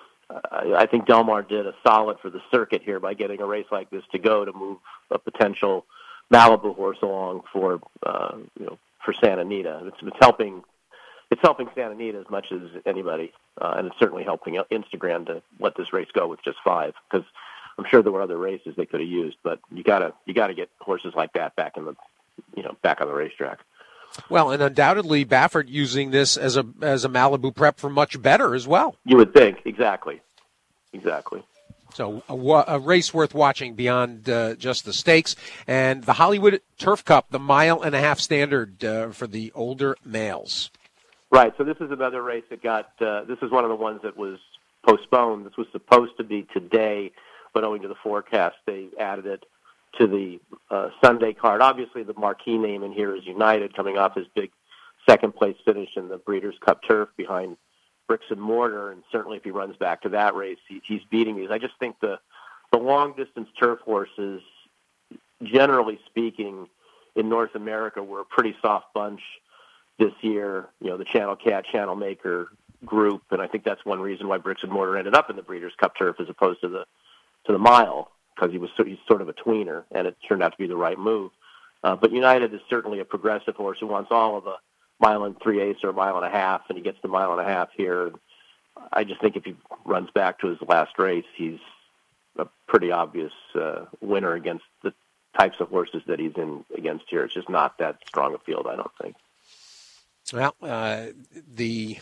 [SPEAKER 8] I think Del Mar did a solid for the circuit here by getting a race like this to go to move a potential Malibu horse along for uh, you know for Santa Anita. It's, it's helping it's helping Santa Anita as much as anybody, uh, and it's certainly helping Instagram to let this race go with just five, because I'm sure there were other races they could have used, but you gotta you gotta get horses like that back in the you know back on the racetrack.
[SPEAKER 2] Well, and undoubtedly Baffert using this as a as a Malibu prep for much better as well.
[SPEAKER 8] You would think, exactly, exactly.
[SPEAKER 2] So a, a race worth watching beyond uh, just the stakes. And the Hollywood Turf Cup, the mile and a half standard uh, for the older males.
[SPEAKER 8] Right. So this is another race that got. Uh, this is one of the ones that was postponed. This was supposed to be today, but owing to the forecast, they added it to the uh, Sunday card. Obviously, the marquee name in here is United, coming off his big second-place finish in the Breeders' Cup Turf behind Bricks and Mortar, and certainly if he runs back to that race, he, he's beating these. I just think the the long-distance turf horses, generally speaking, in North America, were a pretty soft bunch this year. You know, the Channel Cat, Channel Maker group, and I think that's one reason why Bricks and Mortar ended up in the Breeders' Cup Turf as opposed to the to the mile, because he was he's sort of a tweener, and it turned out to be the right move. Uh, but United is certainly a progressive horse who wants all of a mile and three-eighths or a mile and a half, and he gets the mile and a half here. I just think if he runs back to his last race, he's a pretty obvious uh, winner against the types of horses that he's in against here. It's just not that strong a field, I don't think.
[SPEAKER 2] Well, uh, the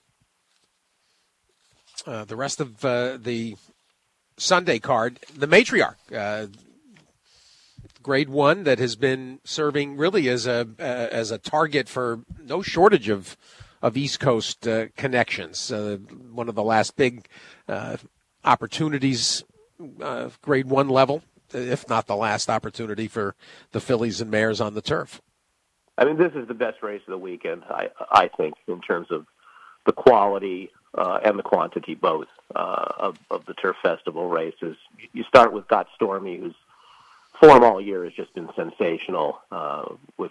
[SPEAKER 2] uh, the rest of uh, the Sunday card, the Matriarch, uh, Grade One that has been serving really as a uh, as a target for no shortage of of East Coast uh, connections. Uh, one of the last big uh, opportunities, uh, Grade One level, if not the last opportunity for the Phillies and Mares on the turf.
[SPEAKER 8] I mean, this is the best race of the weekend, I, I think, in terms of the quality uh, and the quantity, both, uh, of, of the Turf Festival races. You start with Got Stormy, whose form all year has just been sensational, uh, with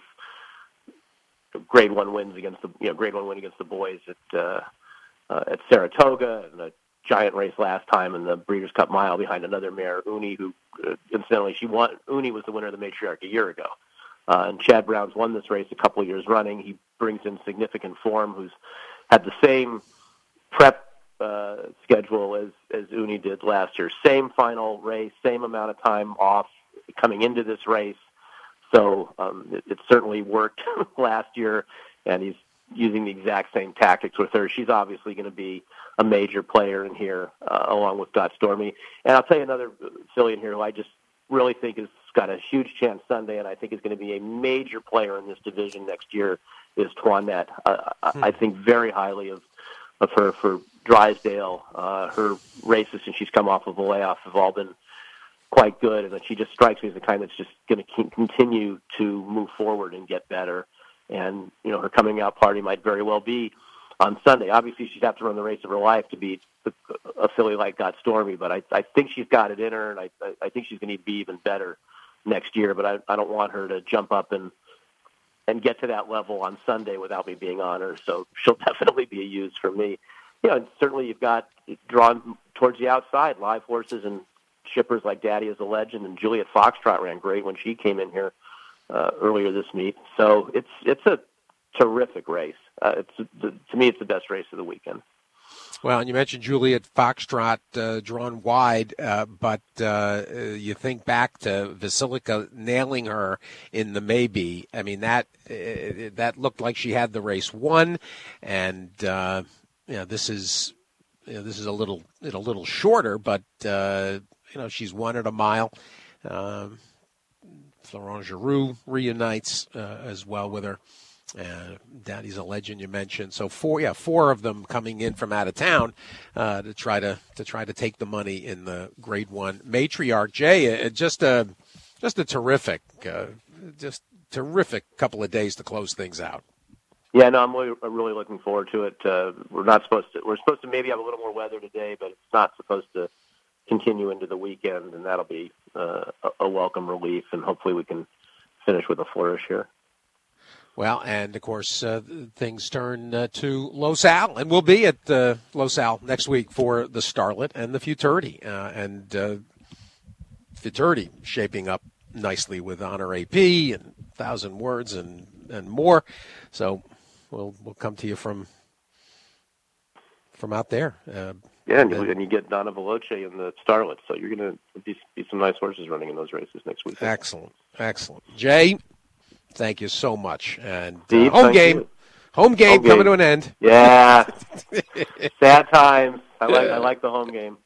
[SPEAKER 8] Grade One wins against the you know Grade One win against the boys at uh, uh, at Saratoga, and a giant race last time in the Breeders' Cup Mile behind another mare, Uni, who uh, incidentally she won. Uni was the winner of the Matriarch a year ago. Uh, and Chad Brown's won this race a couple of years running. He brings in significant form, who's had the same prep uh, schedule as, as Uni did last year. Same final race, same amount of time off coming into this race. So um, it, it certainly worked last year, and he's using the exact same tactics with her. She's obviously going to be a major player in here, uh, along with Got Stormy. And I'll tell you another filly in here who I just really think has got a huge chance Sunday, and I think is going to be a major player in this division next year, is Toinette. Uh, hmm. I think very highly of of her for Drysdale. Uh, her races since she's come off of a layoff have all been quite good, and that she just strikes me as the kind that's just going to continue to move forward and get better. And, you know, her coming out party might very well be on Sunday. Obviously, she'd have to run the race of her life to beat a filly like Got Stormy, but I, I think she's got it in her, and I, I think she's going to be even better next year. But I, I don't want her to jump up and and get to that level on Sunday without me being on her. So she'll definitely be a use for me. You know, and certainly you've got drawn towards the outside, live horses and shippers like Daddy is a Legend, and Juliet Foxtrot ran great when she came in here uh, earlier this meet. So it's it's a terrific race. Uh, it's to me, it's the best race of the weekend.
[SPEAKER 2] Well, and you mentioned Juliet Foxtrot uh, drawn wide, uh, but uh, you think back to Vasilica nailing her in the Maybe. I mean, that uh, that looked like she had the race won, and uh, you know, this is you know, this is a little a little shorter, but uh, you know, she's won at a mile. Um, Florent Giroux reunites uh, as well with her. Uh, Daddy's a Legend, you mentioned. So four, yeah, four of them coming in from out of town uh, to try to to try to take the money in the Grade One Matriarch. Jay, uh, just a just a terrific, uh, just terrific couple of days to close things out.
[SPEAKER 8] Yeah, no, I'm really, really looking forward to it. Uh, we're not supposed to. We're supposed to maybe have a little more weather today, but it's not supposed to continue into the weekend, and that'll be uh, a, a welcome relief. And hopefully, we can finish with a flourish here.
[SPEAKER 2] Well, and, of course, uh, things turn uh, to Los Al, and we'll be at uh, Los Al next week for the Starlet and the Futurity. Uh, and uh, Futurity shaping up nicely with Honor A P and Thousand Words and, and more. So we'll we'll come to you from from out there. Uh,
[SPEAKER 8] yeah, and you, and you get Donna Veloce in the Starlet, so you're going to be, be some nice horses running in those races next week.
[SPEAKER 2] Excellent, excellent. Jay, thank you so much. And
[SPEAKER 8] Steve,
[SPEAKER 2] uh, home game,
[SPEAKER 8] you.
[SPEAKER 2] home game
[SPEAKER 8] home
[SPEAKER 2] coming
[SPEAKER 8] game.
[SPEAKER 2] to an end.
[SPEAKER 8] Yeah, sad times. I like I like the home game.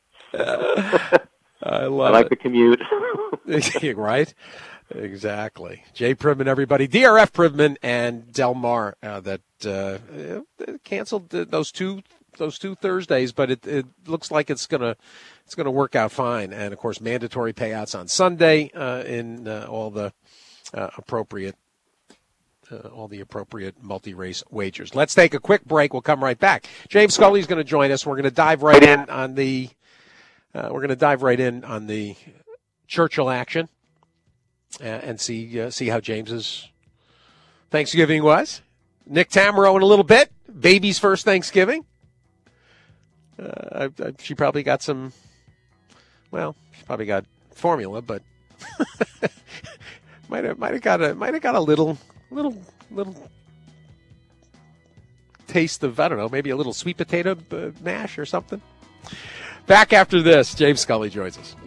[SPEAKER 2] I love
[SPEAKER 8] I like
[SPEAKER 2] it.
[SPEAKER 8] the commute.
[SPEAKER 2] Right? Exactly. Jay Privman, everybody. D R F Privman and Del Mar uh, that uh, canceled those two those two Thursdays, but it, it looks like it's gonna it's gonna work out fine. And of course, mandatory payouts on Sunday uh, in uh, all the uh, appropriate uh, all the appropriate multi-race wagers. Let's take a quick break. We'll come right back. James Scully's going to join us. We're going to dive right in on the uh, we're going to dive right in on the Churchill action. Uh, and see uh, see how James's Thanksgiving was. Nick Tamaro in a little bit. Baby's first Thanksgiving. Uh, I, I, she probably got some. Well, she probably got formula, but might have might have got a might have got a little little little taste of, I don't know, maybe a little sweet potato uh, mash or something. Back after this, James Scully joins us.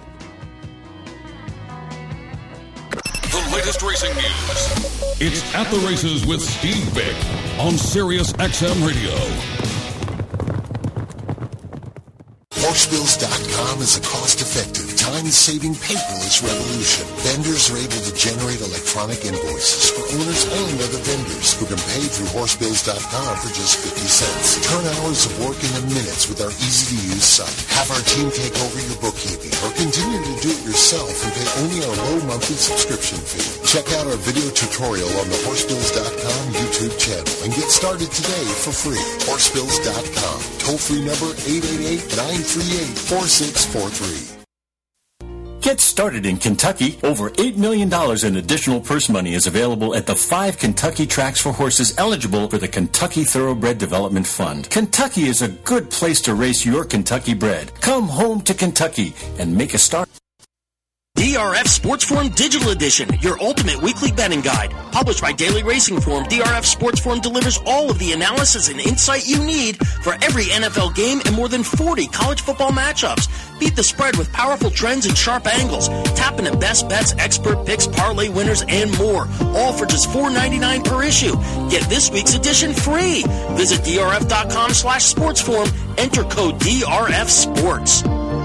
[SPEAKER 1] The latest racing news. It's At the Races with Steve Bick on Sirius X M Radio.
[SPEAKER 6] Horse Bills dot com is a cost-effective time-saving paperless revolution. Vendors are able to generate electronic invoices for owners and other vendors who can pay through horse bills dot com for just fifty cents. Turn hours of work into minutes with our easy-to-use site. Have our team take over your bookkeeping or continue to do it yourself and pay only our low monthly subscription fee. Check out our video tutorial on the horse bills dot com YouTube channel and get started today for free. horse bills dot com. Toll-free number eight eight eight, nine three eight, four six four three.
[SPEAKER 9] Get started in Kentucky. Over eight million dollars in additional purse money is available at the five Kentucky tracks for horses eligible for the Kentucky Thoroughbred Development Fund. Kentucky is a good place to race your Kentucky bred. Come home to Kentucky and make a start.
[SPEAKER 10] D R F Sports Forum Digital Edition, your ultimate weekly betting guide. Published by Daily Racing Form, D R F Sports Forum delivers all of the analysis and insight you need for every N F L game and more than forty college football matchups. Beat the spread with powerful trends and sharp angles. Tap into best bets, expert picks, parlay winners, and more. All for just four ninety-nine per issue. Get this week's edition free. Visit D R F dot com slash sports forum. Enter code D R F Sports.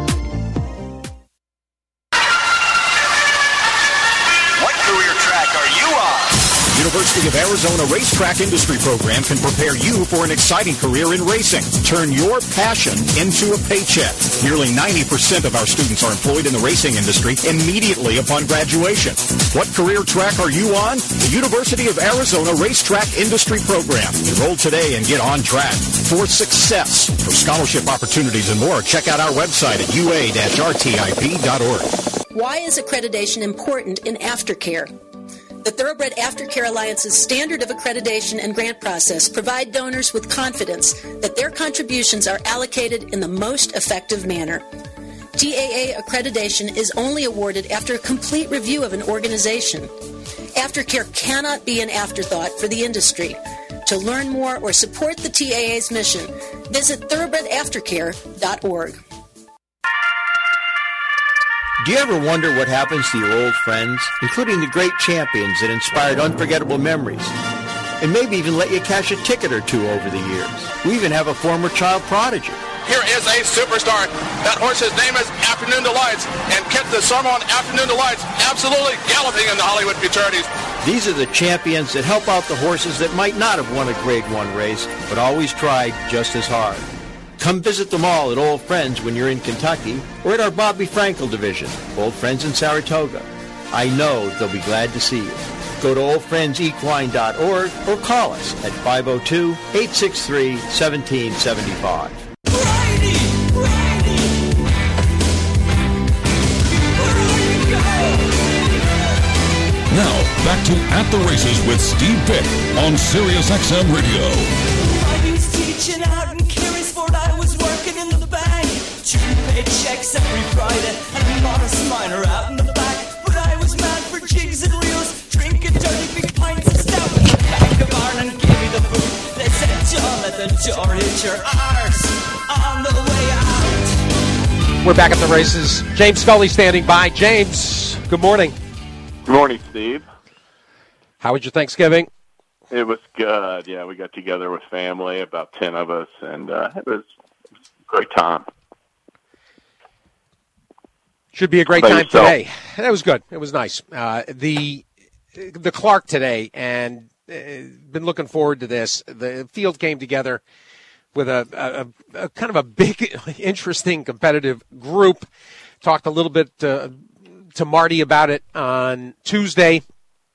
[SPEAKER 11] University of Arizona Racetrack Industry Program can prepare you for an exciting career in racing. Turn your passion into a paycheck. Nearly ninety percent of our students are employed in the racing industry immediately upon graduation. What career track are you on? The University of Arizona Racetrack Industry Program. Enroll today and get on track for success. For scholarship opportunities and more, check out our website at U A R T I P dot org.
[SPEAKER 12] Why is accreditation important in aftercare? The Thoroughbred Aftercare Alliance's standard of accreditation and grant process provide donors with confidence that their contributions are allocated in the most effective manner. T A A accreditation is only awarded after a complete review of an organization. Aftercare cannot be an afterthought for the industry. To learn more or support the T A A's mission, visit thoroughbred aftercare dot org.
[SPEAKER 13] Do you ever wonder what happens to your old friends, including the great champions that inspired unforgettable memories, and maybe even let you cash a ticket or two over the years? We even have a former child prodigy.
[SPEAKER 14] Here is a superstar. That horse's name is Afternoon Delights, and Kit the Sermon Afternoon Delights absolutely galloping in the Hollywood Futurities.
[SPEAKER 13] These are the champions that help out the horses that might not have won a Grade One race, but always tried just as hard. Come visit them all at Old Friends when you're in Kentucky or at our Bobby Frankel division, Old Friends in Saratoga. I know they'll be glad to see you. Go to old friends equine dot org or call us at five oh two, eight six three, one seven seven five.
[SPEAKER 1] Now, back to At the Races with Steve Pick on Sirius X M Radio.
[SPEAKER 15] I was teaching out in Carysford, I was working in the bank, two paychecks every Friday, and a modest minor out in the back. But I was mad for jigs and reels, drinking dirty big pints of stout in the back of Ireland. Give me the boot. They said, John, let the door hit your arse on the way out.
[SPEAKER 2] We're back at the races. James Scully standing by. James, good morning.
[SPEAKER 8] Good morning, Steve.
[SPEAKER 2] How was your Thanksgiving?
[SPEAKER 8] It was good. Yeah, we got together with family, about ten of us, and uh, it was a great time.
[SPEAKER 2] Should be a great time today. It was good. It was nice. Uh, the the Clark today, and uh, been looking forward to this. The field came together with a, a, a kind of a big, interesting, competitive group. Talked a little bit uh, to Marty about it on Tuesday.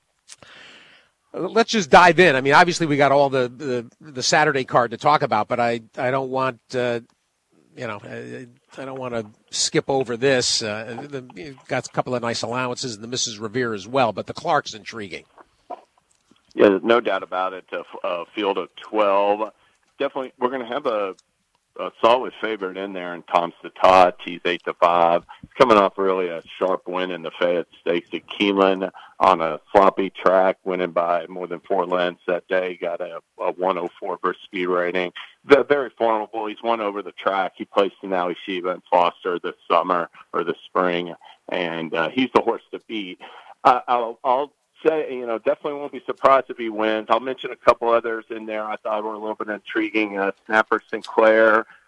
[SPEAKER 2] Let's just dive in. I mean, obviously we got all the, the, the Saturday card to talk about, but I, I don't want, uh, you know, I, I don't want to skip over this. Uh, the, got a couple of nice allowances, and the Missus Revere as well, but the Clark's intriguing.
[SPEAKER 8] Yeah, there's no doubt about it. A, a field of twelve. Definitely, we're going to have a, a solid favorite in there, and Tom Statot. He's eight to five. He's coming off really a sharp win in the Fayette Stakes at Keeneland on a sloppy track, winning by more than four lengths that day. Got a, a one oh four versus speed rating. They're very formidable. He's won over the track. He placed in Ally Shiva and Foster this summer or this spring, and uh, he's the horse to beat. Uh, I'll, I'll say, you know, definitely won't be surprised if he wins. I'll mention a couple others in there I thought were a little bit intriguing. Uh, Snapper Sinclair,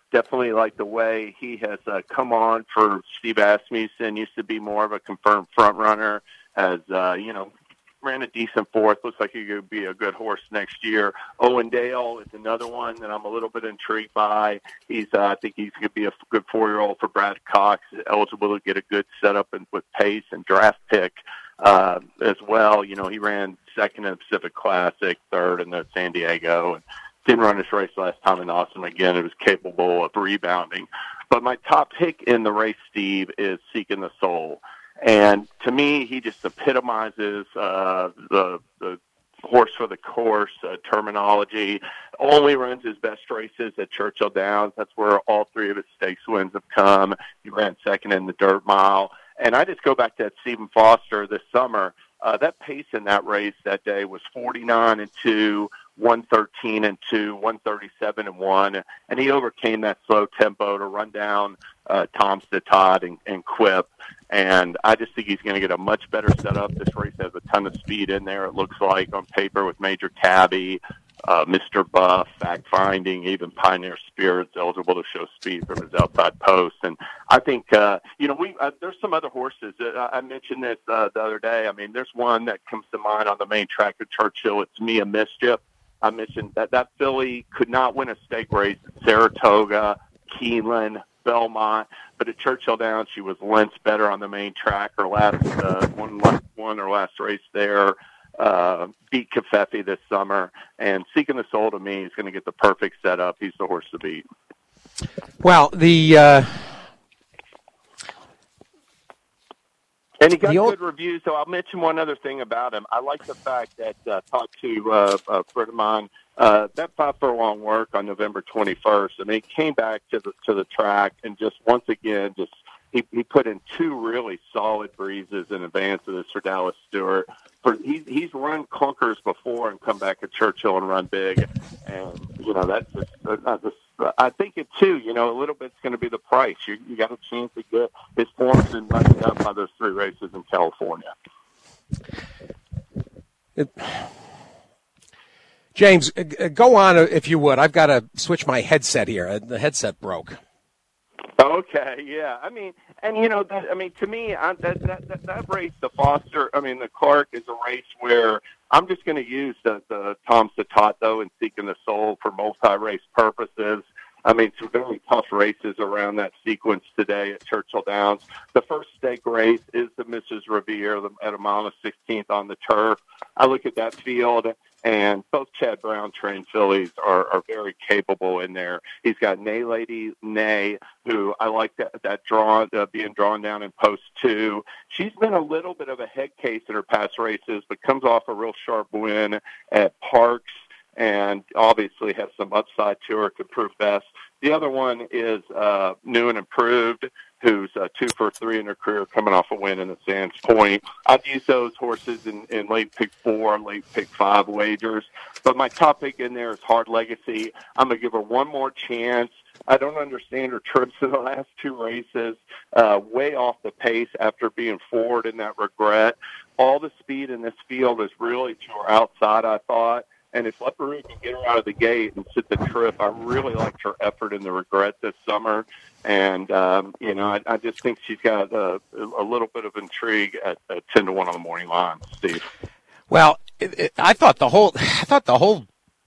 [SPEAKER 8] definitely like the way he has uh, come on for Steve Asmussen. Used to be more of a confirmed front runner, as uh, you know, ran a decent fourth. Looks like he could be a good horse next year. Owen Dale is another one that I'm a little bit intrigued by. He's, uh, I think he's going to be a good four-year-old for Brad Cox, eligible to get a good setup and with pace and draft pick uh, as well. You know, he ran second in the Pacific Classic, third in the San Diego, and didn't run this race last time in Austin. Again, it was capable of rebounding. But my top pick in the race, Steve, is Seeking the Soul. And to me, he just epitomizes uh, the the horse for the course uh, terminology. Only runs his best races at Churchill Downs. That's where all three of his stakes wins have come. He ran second in the dirt mile. And I just go back to that Stephen Foster this summer. Uh, that pace in that race that day was forty-nine and two, one thirteen and two, one thirty-seven and one, and he overcame that slow tempo to run down uh, Tom Statot and, and Quip. And I just think he's going to get a much better setup. This race has a ton of speed in there, it looks like, on paper, with Major Cabby, uh, Mister Buff, Fact Finding, even Pioneer Spirits eligible to show speed from his outside post. And I think, uh, you know, we uh, there's some other horses. Uh, I mentioned this uh, the other day. I mean, there's one that comes to mind on the main track of Churchill. It's Mia Mischief. I mentioned that that filly could not win a stake race at Saratoga, Keeneland, Belmont, but at Churchill Downs, she was lengths better on the main track. Her last uh, one, one her last race there, uh, beat Covfefe this summer. And Seeking the Soul, to me, is going to get the perfect setup. He's the horse to beat.
[SPEAKER 2] Well, the uh,
[SPEAKER 8] and he got
[SPEAKER 2] old-
[SPEAKER 8] good reviews. So I'll mention one other thing about him. I like the fact that uh, talked to uh, a friend of mine. Uh, that five furlong work on November twenty-first, and he came back to the to the track and just once again just he, he put in two really solid breezes in advance of this for Dallas Stewart. For he's he's run clunkers before and come back at Churchill and run big, and you know that's just, uh, just I think it too. You know, a little bit's going to be the price. You you got a chance to get his form's been messed up by those three races in California.
[SPEAKER 2] It, James, go on if you would. I've got to switch my headset here. The headset broke.
[SPEAKER 8] Okay, yeah. I mean, and you know, that, I mean, to me, I, that, that that that race, the Foster, I mean, the Clark is a race where I'm just going to use the the Tom Statot though and Seeking the Soul for multi-race purposes. I mean, some very tough races around that sequence today at Churchill Downs. The first stake race is the Missus Revere at a mile and sixteenth on the turf. I look at that field, and both Chad Brown trained fillies are, are very capable in there. He's got Nay Lady Nay, who I like that, that draw, uh, being drawn down in post two. She's been a little bit of a head case in her past races, but comes off a real sharp win at Parks, and obviously has some upside to her, could prove best. The other one is uh, New and Improved, who's uh, two for three in her career, coming off a win in the Sands Point. I've used those horses in, in late pick four and late pick five wagers. But my top pick in there is Hard Legacy. I'm going to give her one more chance. I don't understand her trips in the last two races, uh, way off the pace after being forward in that Regret. All the speed in this field is really to her outside, I thought. And if Leparoux can get her out of the gate and sit the trip, I really liked her effort in the Regret this summer. And, um, you know, I, I just think she's got a, a little bit of intrigue at, at ten to one on the morning line, Steve.
[SPEAKER 2] Well, it, it, I thought the whole, I thought the whole,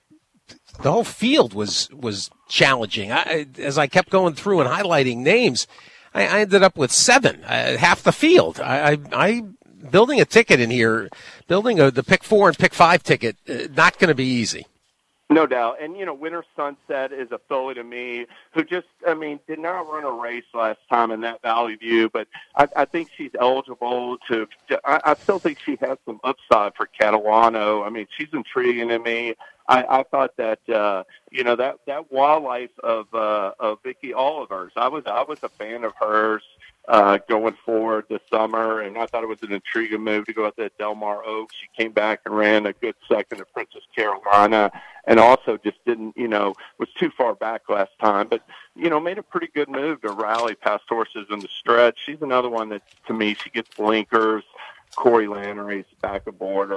[SPEAKER 2] the whole field was, was challenging. I, as I kept going through and highlighting names, I, I ended up with seven, uh, half the field. I, I, I building a ticket in here, building a, the pick four and pick five ticket, uh, not going to be easy.
[SPEAKER 8] No doubt. And, you know, Winter Sunset is a filly to me who just, I mean, did not run a race last time in that Valley View, but I, I think she's eligible to, to I, I still think she has some upside for Catalano. I mean, she's intriguing to me. I, I thought that, uh, you know, that, that wildlife of, uh, of Vicky Oliver's, I was, I was a fan of hers. Uh, going forward this summer, and I thought it was an intriguing move to go out there at Del Mar Oaks. She came back and ran a good second at Princess Carolina, and also just didn't, you know, was too far back last time, but, you know, made a pretty good move to rally past horses in the stretch. She's another one that, to me, she gets blinkers. Corey Lannery's back aboard her.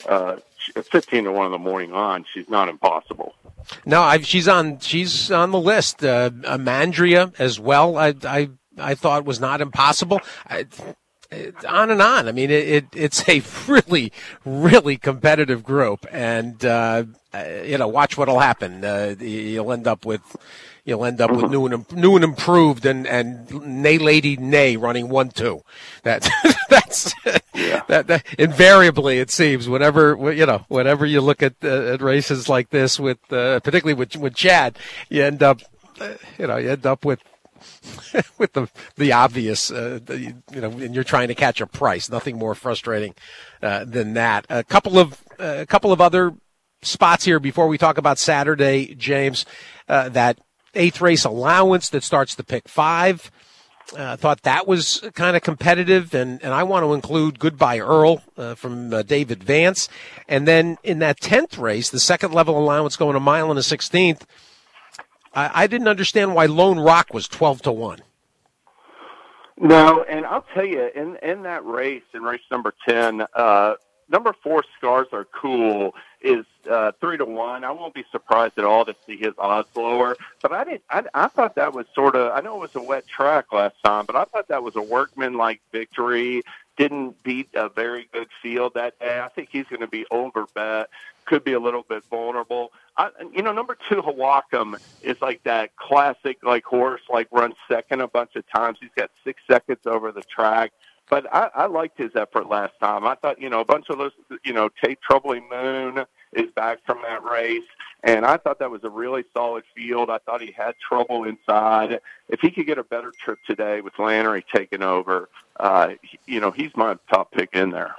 [SPEAKER 16] uh, fifteen to one in the morning on, she's not impossible.
[SPEAKER 2] No, I've, she's on. She's on the list. Uh, Amandria as well. I, I, I thought was not impossible. I, it, on and on. I mean, it, it, it's a really, really competitive group, and uh, you know, watch what'll happen. Uh, you'll end up with. You'll end up with new and new and improved, and and Nay Lady Nay running one two. That that's
[SPEAKER 16] yeah.
[SPEAKER 2] that, that invariably it seems whenever you know whenever you look at uh, at races like this with uh, particularly with with Chad, you end up uh, you know you end up with with the the obvious uh, the, you know and you're trying to catch a price. Nothing more frustrating uh, than that. A couple of uh, a couple of other spots here before we talk about Saturday, James. Uh, that eighth race allowance that starts the pick five. I uh, thought that was kind of competitive, and, and I want to include Goodbye Earl uh, from uh, David Vance. And then in that tenth race, the second level allowance going a mile and a sixteenth, I, I didn't understand why Lone Rock was twelve to one.
[SPEAKER 16] No, and I'll tell you, in, in that race, in race number ten, uh, number four, Scars Are Cool, is uh, three to one. I won't be surprised at all to see his odds lower. But I didn't. I, I thought that was sort of. I know it was a wet track last time, but I thought that was a workman-like victory. Didn't beat a very good field that day. I think he's going to be overbet. Could be a little bit vulnerable. I, you know, number two, Hawakam is like that classic like horse, like runs second a bunch of times. He's got six seconds over the track. But I, I liked his effort last time. I thought, you know, a bunch of those, you know, Tate Troubling Moon is back from that race. And I thought that was a really solid field. I thought he had trouble inside. If he could get a better trip today with Lannery taking over, uh, you know, he's my top pick in there.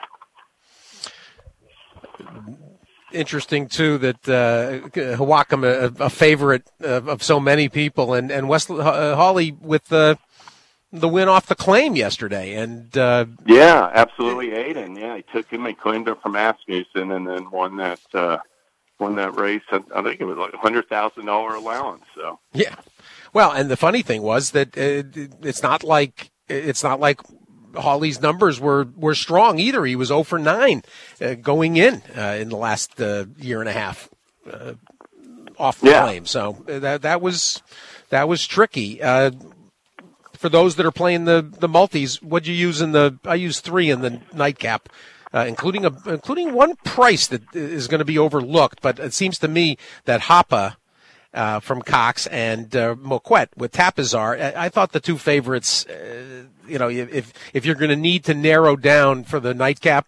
[SPEAKER 2] Interesting, too, that uh, Hawakam, a, a favorite of, of so many people, and, and Wesley uh, Hawley with the. Uh, the win off the claim yesterday. And uh,
[SPEAKER 16] yeah, absolutely. Aiden. Yeah, he took him and claimed him from Asmussen and then won that uh, won that race. I think it was like a one hundred thousand dollars allowance. So
[SPEAKER 2] yeah. Well, and the funny thing was that uh, it's not like it's not like Hawley's numbers were, were strong either. He was zero for nine uh, going in uh, in the last uh, year and a half uh, off the
[SPEAKER 16] yeah.
[SPEAKER 2] claim. So that that was that was tricky. Uh, For those that are playing the, the multis, what'd you use in the? I used three in the nightcap, uh, including a including one price that is going to be overlooked. But it seems to me that Hoppa uh, from Cox and uh, Moquette with Tapizar, I, I thought the two favorites. Uh, you know, if if you're going to need to narrow down for the nightcap,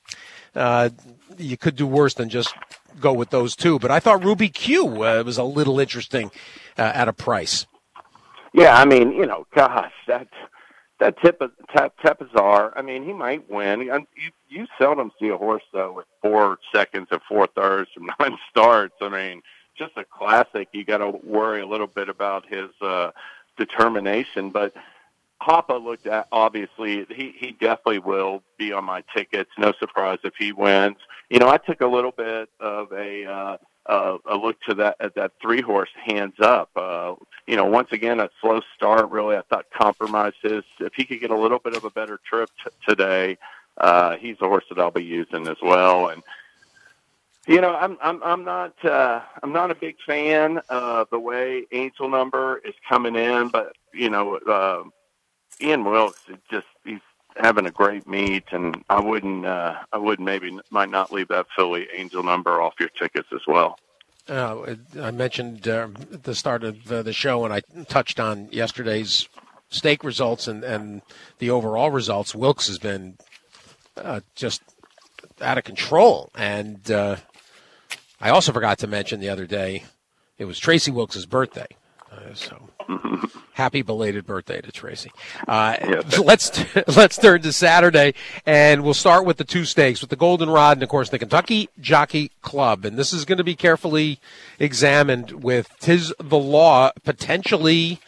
[SPEAKER 2] uh, you could do worse than just go with those two. But I thought Ruby Q uh, was a little interesting uh, at a price.
[SPEAKER 16] Yeah, I mean, you know, gosh, that that tip of tap, Tapizar, I mean, he might win. You, you seldom see a horse, though, with four seconds and four thirds from nine starts. I mean, just a classic. You got to worry a little bit about his uh, determination. But Hoppa looked at, obviously, he, he definitely will be on my tickets. No surprise if he wins. You know, I took a little bit of a uh, uh, a look to that at that three horse Hands Up. Uh, you know, once again, a slow start. Really, I thought compromises. If he could get a little bit of a better trip t- today, uh, he's a horse that I'll be using as well. And you know, I'm I'm I'm not uh, I'm not a big fan of the way Angel Number is coming in, but you know, uh, Ian Wilkes is just he's having a great meet, and I wouldn't uh, I wouldn't maybe might not leave that filly Angel Number off your tickets as well.
[SPEAKER 2] Uh, I mentioned uh, at the start of uh, the show, and I touched on yesterday's stake results and, and the overall results. Wilkes has been uh, just out of control. And uh, I also forgot to mention the other day, it was Tracy Wilkes' birthday. Uh, so happy belated birthday to Tracy. Uh, yes. Let's let's turn to Saturday, and we'll start with the two stakes, with the Goldenrod and, of course, the Kentucky Jockey Club. And this is going to be carefully examined with Tiz the Law potentially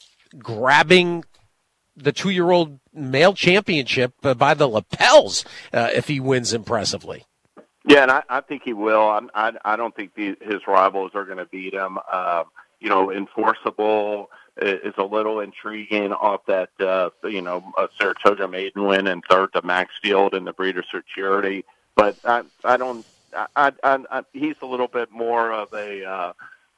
[SPEAKER 2] grabbing the two-year-old male championship uh, by the lapels uh, if he wins impressively.
[SPEAKER 16] Yeah, and I, I think he will. I'm, I I don't think the, his rivals are going to beat him. Uh, you know, Enforceable is a little intriguing off that, uh, you know, a Saratoga maiden win and third to Maxfield in the Breeders' Security. but I, I don't. I, I, I, he's a little bit more of a uh,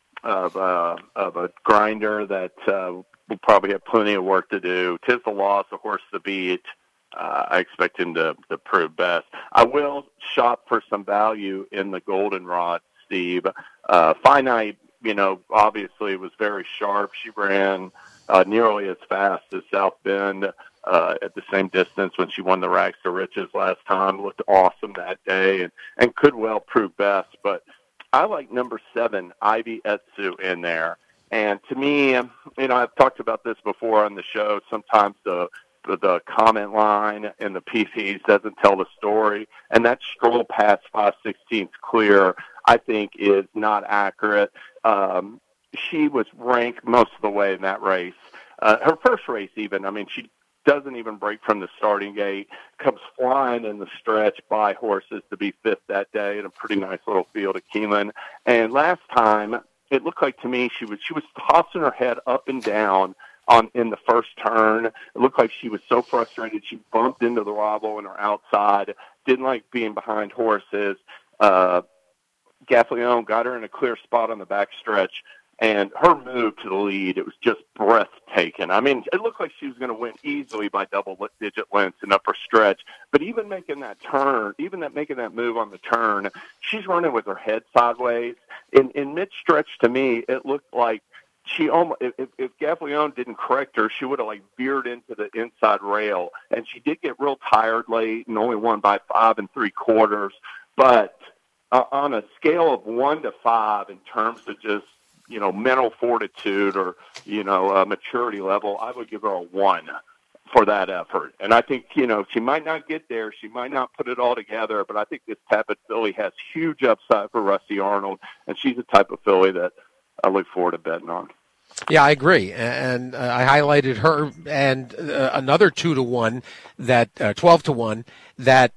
[SPEAKER 16] of a of a grinder that uh, will probably have plenty of work to do. Tis the loss, a horse to beat. Uh, I expect him to, to prove best. I will shop for some value in the Goldenrod, Steve. Uh, Finite, you know, obviously was very sharp. She ran uh, nearly as fast as South Bend uh, at the same distance when she won the Rags to Riches last time. Looked awesome that day and, and could well prove best. But I like number seven, Ivy Etsu, in there. And to me, you know, I've talked about this before on the show. Sometimes the The, the comment line in the P Cs doesn't tell the story, and that stroll past five sixteenths clear, I think, is not accurate. Um, she was ranked most of the way in that race. Uh, her first race, even, I mean, she doesn't even break from the starting gate, comes flying in the stretch by horses to be fifth that day in a pretty nice little field at Keeneland. And last time, it looked like to me she was she was tossing her head up and down on in the first turn. It looked like she was so frustrated she bumped into the Rabo in her outside, didn't like being behind horses. Uh, Gaffalione got her in a clear spot on the back stretch, and her move to the lead, it was just breathtaking. I mean, it looked like she was going to win easily by double-digit lengths in upper stretch, but even making that turn, even that making that move on the turn, she's running with her head sideways. In, in mid-stretch, to me, it looked like she almost, if, if Gaffalione didn't correct her, she would have like veered into the inside rail. And she did get real tired late and only won by five and three quarters. But uh, on a scale of one to five in terms of just, you know, mental fortitude or, you know, uh, maturity level, I would give her a one for that effort. And I think, you know, she might not get there. She might not put it all together, but I think this Tapit filly has huge upside for Rusty Arnold. And she's the type of filly that I look forward to betting on.
[SPEAKER 2] Yeah, I agree, and uh, I highlighted her and uh, another two to one, that uh, twelve to one, that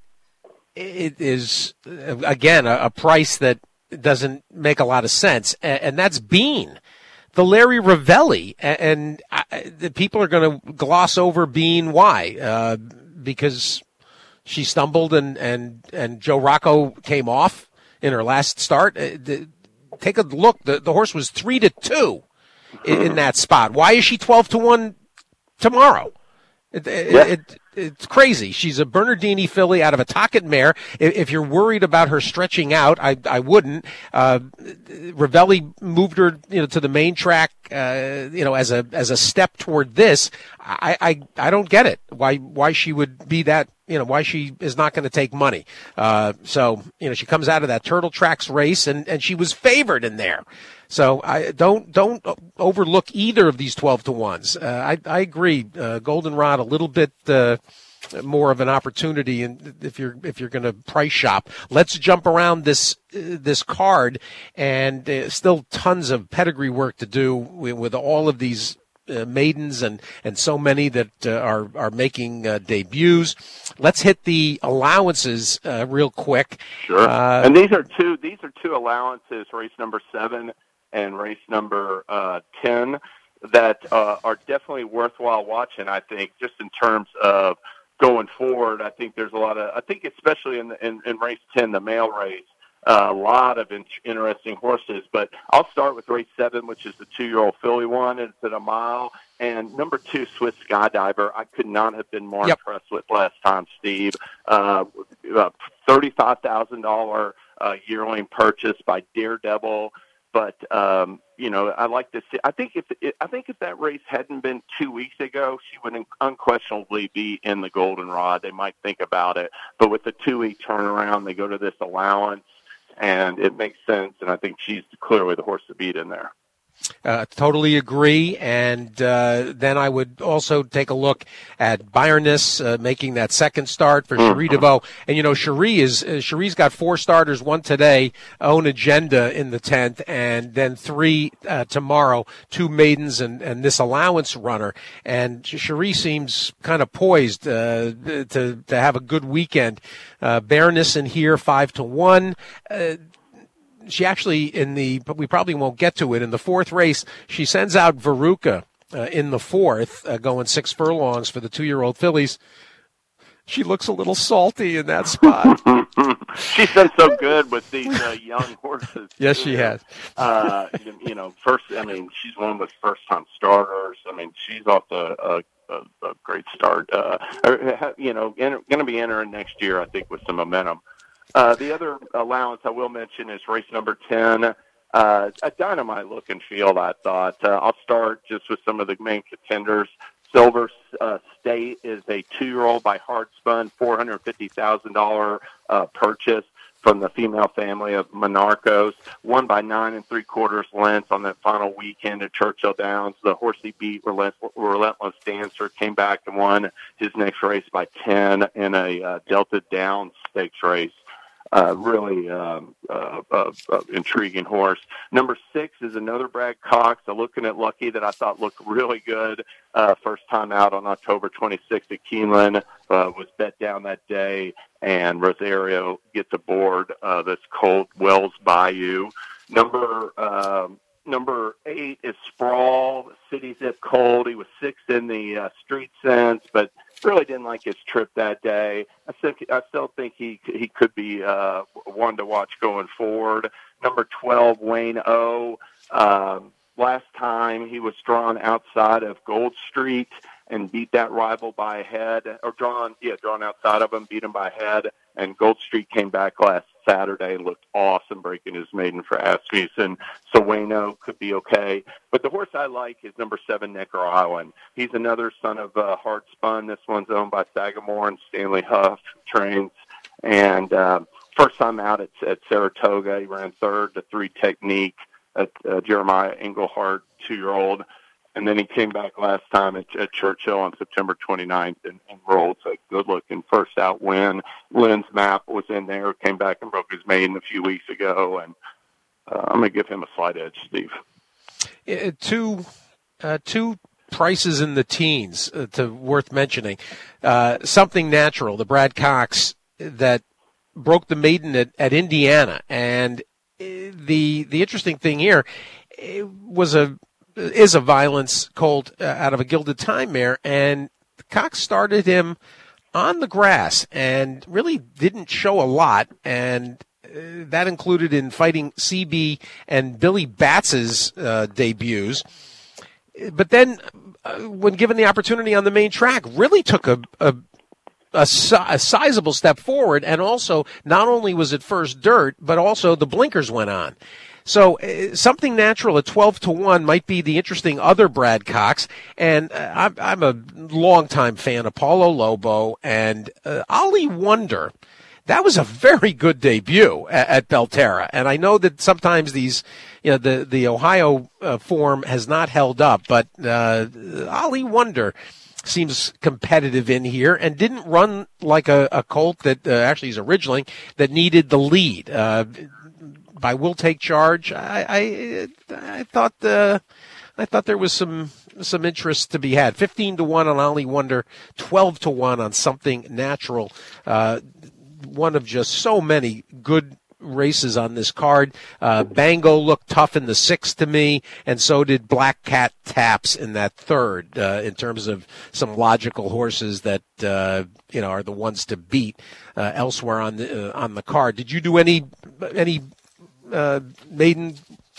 [SPEAKER 2] it is uh, again a, a price that doesn't make a lot of sense, and, and that's Bean, the Larry Ravelli, and, and I, the people are going to gloss over Bean. Why? Uh, because she stumbled and and and Joe Rocco came off in her last start. Uh, the, Take a look. The, the horse was three to two in, in that spot. Why is she twelve to one tomorrow? It, it,
[SPEAKER 16] yeah.
[SPEAKER 2] it, it's crazy. She's a Bernardini filly out of a Tocket mare. If, if you're worried about her stretching out, I, I wouldn't. Uh, Ravelli moved her, you know, to the main track, uh, you know, as a as a step toward this. I, I I don't get it. Why why she would be that. You know, why she is not going to take money. Uh, so, you know, she comes out of that Turtle Tracks race and, and she was favored in there. So I don't, don't overlook either of these twelve to ones. Uh, I, I agree. Uh, Goldenrod, a little bit, uh, more of an opportunity. And if you're, if you're going to price shop, let's jump around this, uh, this card, and uh, still tons of pedigree work to do with, with all of these Uh, maidens and, and so many that uh, are are making uh, debuts. Let's hit the allowances uh, real quick.
[SPEAKER 16] Sure.
[SPEAKER 2] Uh,
[SPEAKER 16] and these are two these are two allowances, race number seven and race number uh, ten, that uh, are definitely worthwhile watching. I think just in terms of going forward, I think there's a lot of I think especially in the, in, in race ten, the male race. Uh, a lot of in- interesting horses, but I'll start with race seven, which is the two-year-old filly one. It's at a mile. And number two, Swiss Skydiver, I could not have been more yep. impressed with last time, Steve. Uh, uh, thirty-five thousand dollars uh, yearling purchase by Daredevil. But, um, you know, I like to see, I think if, I think if that race hadn't been two weeks ago, she would unquestionably be in the Goldenrod. They might think about it. But with the two-week turnaround, they go to this allowance. And it makes sense, and I think she's clearly the horse to beat in there.
[SPEAKER 2] Uh, totally agree. And uh, then I would also take a look at Bayerness uh, making that second start for Cherie DeVaux. And, you know, Cherie is, uh, Cherie's got four starters, one today, Own Agenda in the tenth, and then three uh, tomorrow, two maidens and, and this allowance runner. And Cherie seems kind of poised uh, to, to have a good weekend. Uh, Bayerness in here, five to one. Uh, She actually, in the, but we probably won't get to it, in the fourth race, she sends out Veruca uh, in the fourth, uh, going six furlongs for the two-year-old fillies. she looks a little salty in that spot.
[SPEAKER 16] She's been so good with these uh, young horses.
[SPEAKER 2] Yes,
[SPEAKER 16] too.
[SPEAKER 2] she has.
[SPEAKER 16] Uh, you know, first, I mean, she's one of those first-time starters. I mean, she's off the a, a, a great start. Uh, you know, going to be entering next year, I think, with some momentum. Uh, the other allowance I will mention is race number ten. Uh, a dynamite-looking field, I thought. Uh, I'll start just with some of the main contenders. Silver uh, State is a two-year-old by Hardspun, four hundred fifty thousand dollars uh, purchase from the female family of Monarchos, won by nine and three-quarters lengths on that final weekend at Churchill Downs. The horse he beat, Relent- Relentless Dancer, came back and won his next race by ten in a uh, Delta Downs stakes race. Uh, really um, uh, uh, uh, intriguing horse. Number six is another Brad Cox, a Looking at Lucky that I thought looked really good. Uh, first time out on October twenty-sixth at Keeneland, uh, was bet down that day, and Rosario gets aboard uh, this colt, Wells Bayou. Number um, number eight is Sprawl, City Zip Cold. He was sixth in the uh, Street Sense, but really didn't like his trip that day. I think I still think he he could be uh, one to watch going forward. Number twelve, Wayne O. Um, last time he was drawn outside of Gold Street and beat that rival by a head, or drawn yeah drawn outside of him, beat him by a head. And Gold Street came back last Saturday and looked awesome, breaking his maiden for Asmussen. So Wayno could be okay. But the horse I like is number seven, Necker Island. He's another son of uh, Hardspun. This one's owned by Sagamore and Stanley Huff Trains. And um, first time out at, at Saratoga, he ran third to Three Technique at uh, Jeremiah Englehart, two-year-old. And then he came back last time at, at Churchill on September twenty-ninth and, and rolled. So good-looking first-out win. Lynn's Map was in there, came back and broke his maiden a few weeks ago. And uh, I'm going to give him a slight edge, Steve.
[SPEAKER 2] Uh, two, uh, two prices in the teens uh, to worth mentioning. Uh, Something Natural, the Brad Cox that broke the maiden at, at Indiana. And the the interesting thing here it was a is a Violence colt uh, out of a Gilded Time mare, and Cox started him on the grass and really didn't show a lot, and uh, that included in Fighting C B and Billy Batts's uh, debuts. But then, uh, when given the opportunity on the main track, really took a, a A, a sizable step forward, and also not only was it first dirt, but also the blinkers went on. So uh, Something Natural at twelve to one might be the interesting other Brad Cox, and uh, I'm, I'm a longtime fan of Paulo Lobo and uh, Ollie Wonder. That was a very good debut at, at Belterra, and I know that sometimes these, you know, the the Ohio uh, form has not held up, but uh, Ollie Wonder seems competitive in here and didn't run like a, a colt that uh, actually is originally that needed the lead. Uh, by Will Take Charge, I I, I thought uh, I thought there was some some interest to be had. Fifteen to one on Ollie Wonder, twelve to one on Something Natural. Uh, one of just so many good races on this card. Uh, Bango looked tough in the sixth to me, and so did Black Cat Taps in that third, uh, in terms of some logical horses that, uh, you know, are the ones to beat, uh, elsewhere on the, uh, on the card. Did you do any, any, uh, maiden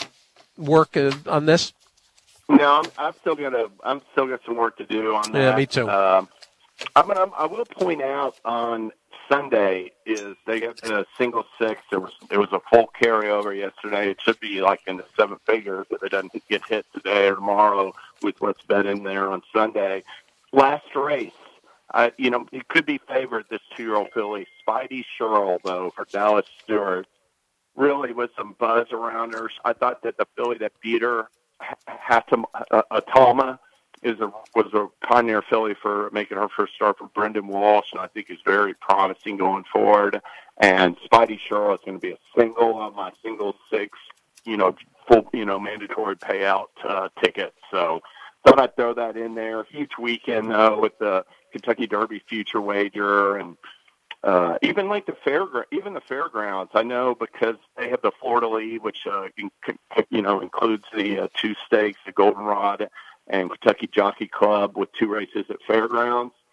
[SPEAKER 2] work uh, on this?
[SPEAKER 16] No, I'm, I'm still gonna, I'm still got some work to do on that.
[SPEAKER 2] Yeah, me too.
[SPEAKER 16] Um, I'm gonna, I will point out on Sunday is they got the single six. There was there was a full carryover yesterday. It should be like in the seven figures if it doesn't get hit today or tomorrow with what's bet in there on Sunday. Last race, I, you know, it could be favored, this two-year-old filly. Spidey Sherrill, though, for Dallas Stewart, really with some buzz around her. I thought that the filly that beat her, Hatam, uh, Atalma, is a was a pioneer filly for making her first start for Brendan Walsh, and I think is very promising going forward. And Spidey Sherrill is going to be a single on my single six, you know, full, you know, mandatory payout uh, ticket. So thought I'd throw that in there. Huge weekend though with the Kentucky Derby future wager, and uh, even like the fair, even the fairgrounds. I know because they have the Florida League, which uh, in, you know includes the uh, two stakes, the Goldenrod and Kentucky Jockey Club, with two races at fairgrounds.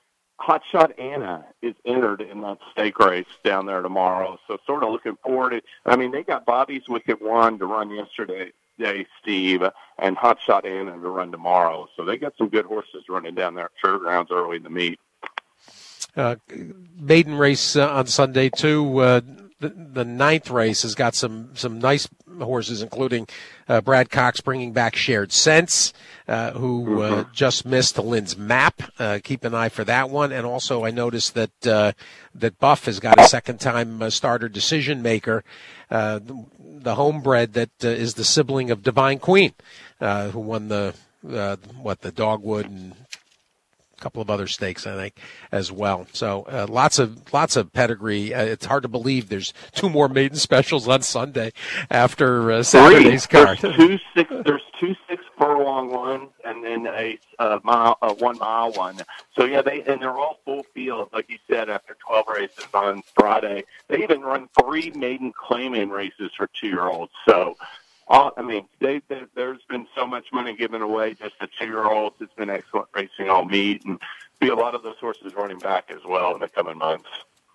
[SPEAKER 16] Hotshot Anna is entered in that stake race down there tomorrow. So sort of looking forward to, I mean, they got Bobby's Wicked One to run yesterday, day, Steve, and Hotshot Anna to run tomorrow. So they got some good horses running down there at Fairgrounds early in the meet.
[SPEAKER 2] Uh, maiden race uh, on Sunday, too. Uh, the, the ninth race has got some, some nice horses, including uh, Brad Cox bringing back Shared Sense, uh, who uh, mm-hmm. just missed the Lynn's Map. Uh, keep an eye for that one. And also I noticed that uh, that Buff has got a second-time uh, starter decision maker, uh, the, the homebred that uh, is the sibling of Divine Queen, uh, who won the, uh, what, the Dogwood and couple of other stakes, I think, as well. So uh, lots of lots of pedigree. Uh, it's hard to believe there's two more maiden specials on Sunday after uh, Saturday's card.
[SPEAKER 16] There's two six. There's two six furlong ones, and then a uh, mile, uh, one mile one. So yeah, they and they're all full field, like you said. After twelve races on Friday, they even run three maiden claiming races for two year olds. So. All, I mean, they, they, there's been so much money given away just to two-year-olds. It's been excellent racing all meet, and be a lot of those horses running back as well in the coming months.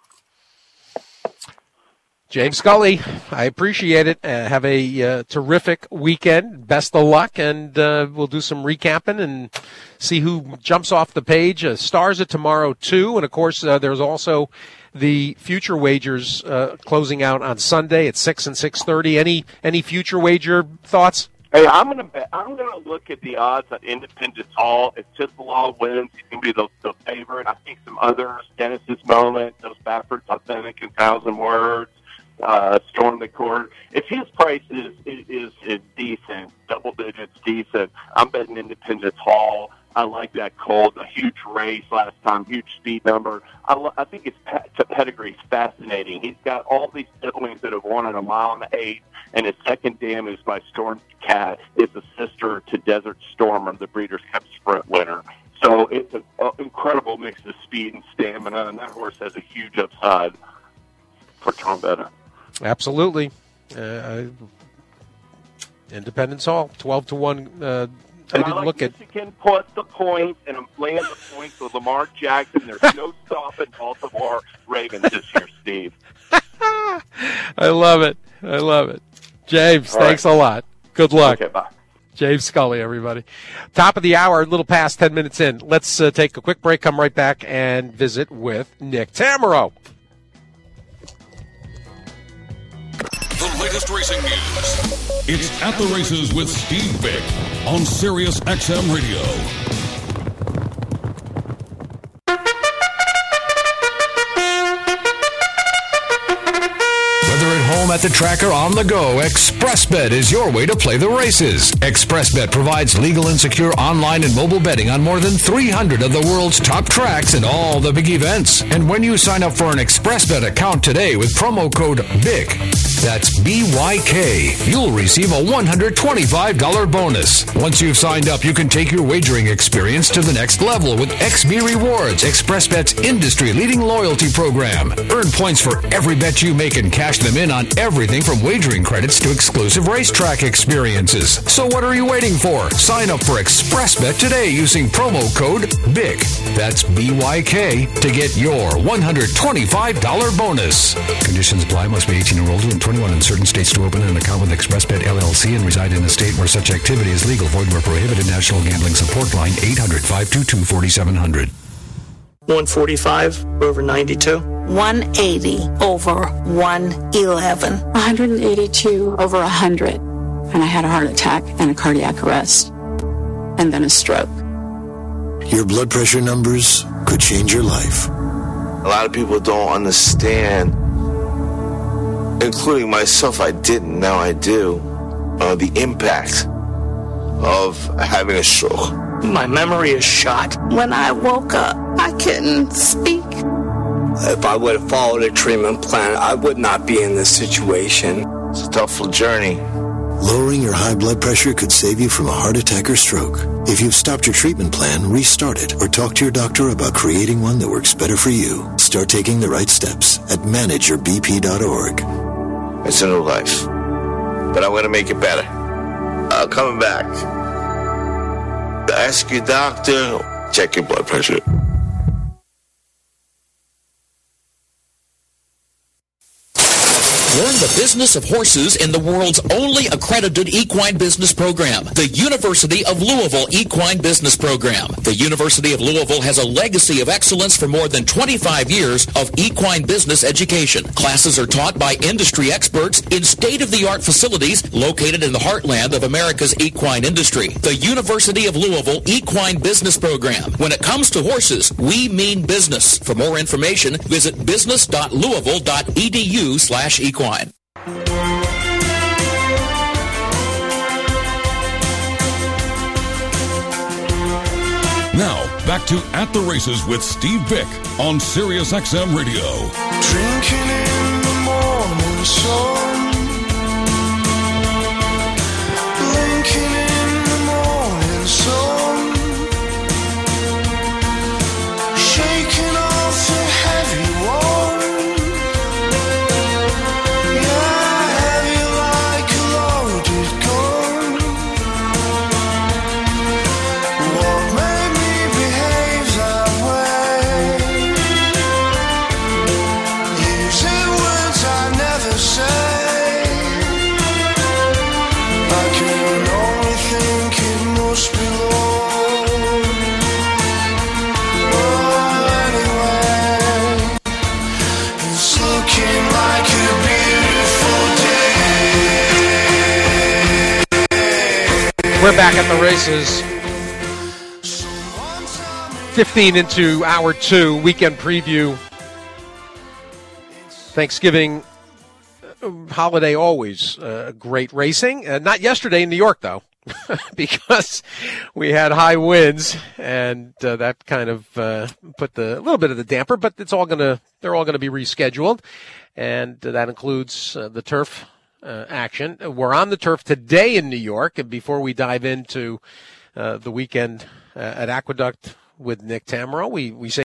[SPEAKER 2] James Scully, I appreciate it. Uh, have a uh, terrific weekend. Best of luck, and uh, we'll do some recapping and see who jumps off the page. Uh, Stars at tomorrow, too, and, of course, uh, there's also the future wagers uh, closing out on Sunday at six and six thirty. Any any future wager thoughts?
[SPEAKER 16] Hey, I'm gonna bet, I'm gonna look at the odds on Independence Hall. If Tisdale wins, he's gonna be the, the favorite. I think some others, Genesis Moment, those Baffert's Authentic and Thousand Words, uh, Storm the Court. If his price is, is is decent, double digits decent, I'm betting Independence Hall. I like that Colt, a huge race last time, huge speed number. I, lo- I think his pe- pedigree is fascinating. He's got all these siblings that have won in a mile and eight, and his second dam is by Storm Cat. Is a sister to Desert Stormer, the Breeders' Cup Sprint winner. So it's an incredible mix of speed and stamina, and that horse has a huge upside for Trombetta.
[SPEAKER 2] Absolutely. Uh, Independence Hall, twelve to one. Uh, I didn't
[SPEAKER 16] I like
[SPEAKER 2] look at.
[SPEAKER 16] Michigan plus the points, and I'm laying the points with Lamar Jackson. There's no stopping Baltimore Ravens this year, Steve.
[SPEAKER 2] I love it. I love it. James,
[SPEAKER 16] All
[SPEAKER 2] thanks
[SPEAKER 16] right.
[SPEAKER 2] a lot. Good luck.
[SPEAKER 16] Okay, bye.
[SPEAKER 2] James Scully, everybody. Top of the hour, a little past ten minutes in. Let's uh, take a quick break, come right back, and visit with Nick Tamero.
[SPEAKER 1] The latest racing news. It's At the Races with Steve Vick on Sirius X M Radio.
[SPEAKER 17] Whether at home, at the track, or on the go, ExpressBet is your way to play the races. ExpressBet provides legal and secure online and mobile betting on more than three hundred of the world's top tracks and all the big events. And when you sign up for an ExpressBet account today with promo code B Y K, that's B Y K, you'll receive a one hundred twenty-five dollars bonus. Once you've signed up, you can take your wagering experience to the next level with X B Rewards, ExpressBet's industry-leading loyalty program. Earn points for every bet you make and cash them in on everything from wagering credits to exclusive racetrack experiences. So what are you waiting for? Sign up for ExpressBet today using promo code B Y K. That's B Y K to get your one hundred twenty-five dollars bonus. Conditions apply. Must be eighteen or older and twenty-one in certain states to open an account with ExpressBet L L C and reside in a state where such activity is legal. Void where prohibited. National Gambling Support Line eight hundred, five two two, four seven zero zero.
[SPEAKER 18] one forty-five over ninety-two.
[SPEAKER 19] one eighty over one eleven. one hundred eighty-two over one hundred. And I had a heart attack and a cardiac arrest. And then a stroke.
[SPEAKER 6] Your blood pressure numbers could change your life.
[SPEAKER 20] A lot of people don't understand, including myself, I didn't, now I do, uh, the impact of having a stroke.
[SPEAKER 18] My memory is shot.
[SPEAKER 19] When I woke up, I couldn't speak.
[SPEAKER 21] If I would have followed a treatment plan, I would not be in this situation.
[SPEAKER 20] It's a tough journey.
[SPEAKER 6] Lowering your high blood pressure could save you from a heart attack or stroke. If you've stopped your treatment plan, restart it or talk to your doctor about creating one that works better for you. Start taking the right steps at manage your b p dot org.
[SPEAKER 20] It's a new life, but I'm going to make it better. Uh, coming back. Ask your doctor, check your blood pressure.
[SPEAKER 4] Learn the business of horses in the world's only accredited equine business program, the University of Louisville Equine Business Program. The University of Louisville has a legacy of excellence for more than twenty-five years of equine business education. Classes are taught by industry experts in state-of-the-art facilities located in the heartland of America's equine industry. The University of Louisville Equine Business Program. When it comes to horses, we mean business. For more information, visit business dot louisville dot e d u slash equine.
[SPEAKER 1] Now, back to At the Races with Steve Vick on Sirius X M Radio.
[SPEAKER 7] Drinking in the morning sun, blinking in the morning sun, shaking off the heavy one. Yeah, heavy like a loaded gun. What made me behave that way? Using words I never say. I can only think it must be love. Oh, anyway, it's looking like a beautiful day.
[SPEAKER 2] We're back at the races. fifteen into hour two, weekend preview. Thanksgiving uh, holiday always uh, great racing. Uh, not yesterday in New York, though, because we had high winds, and uh, that kind of uh, put the a little bit of the damper. But it's all gonna they're all gonna be rescheduled, and uh, that includes uh, the turf uh, action. We're on the turf today in New York, and before we dive into uh, the weekend uh, at Aqueduct with Nick Tamero, we we say.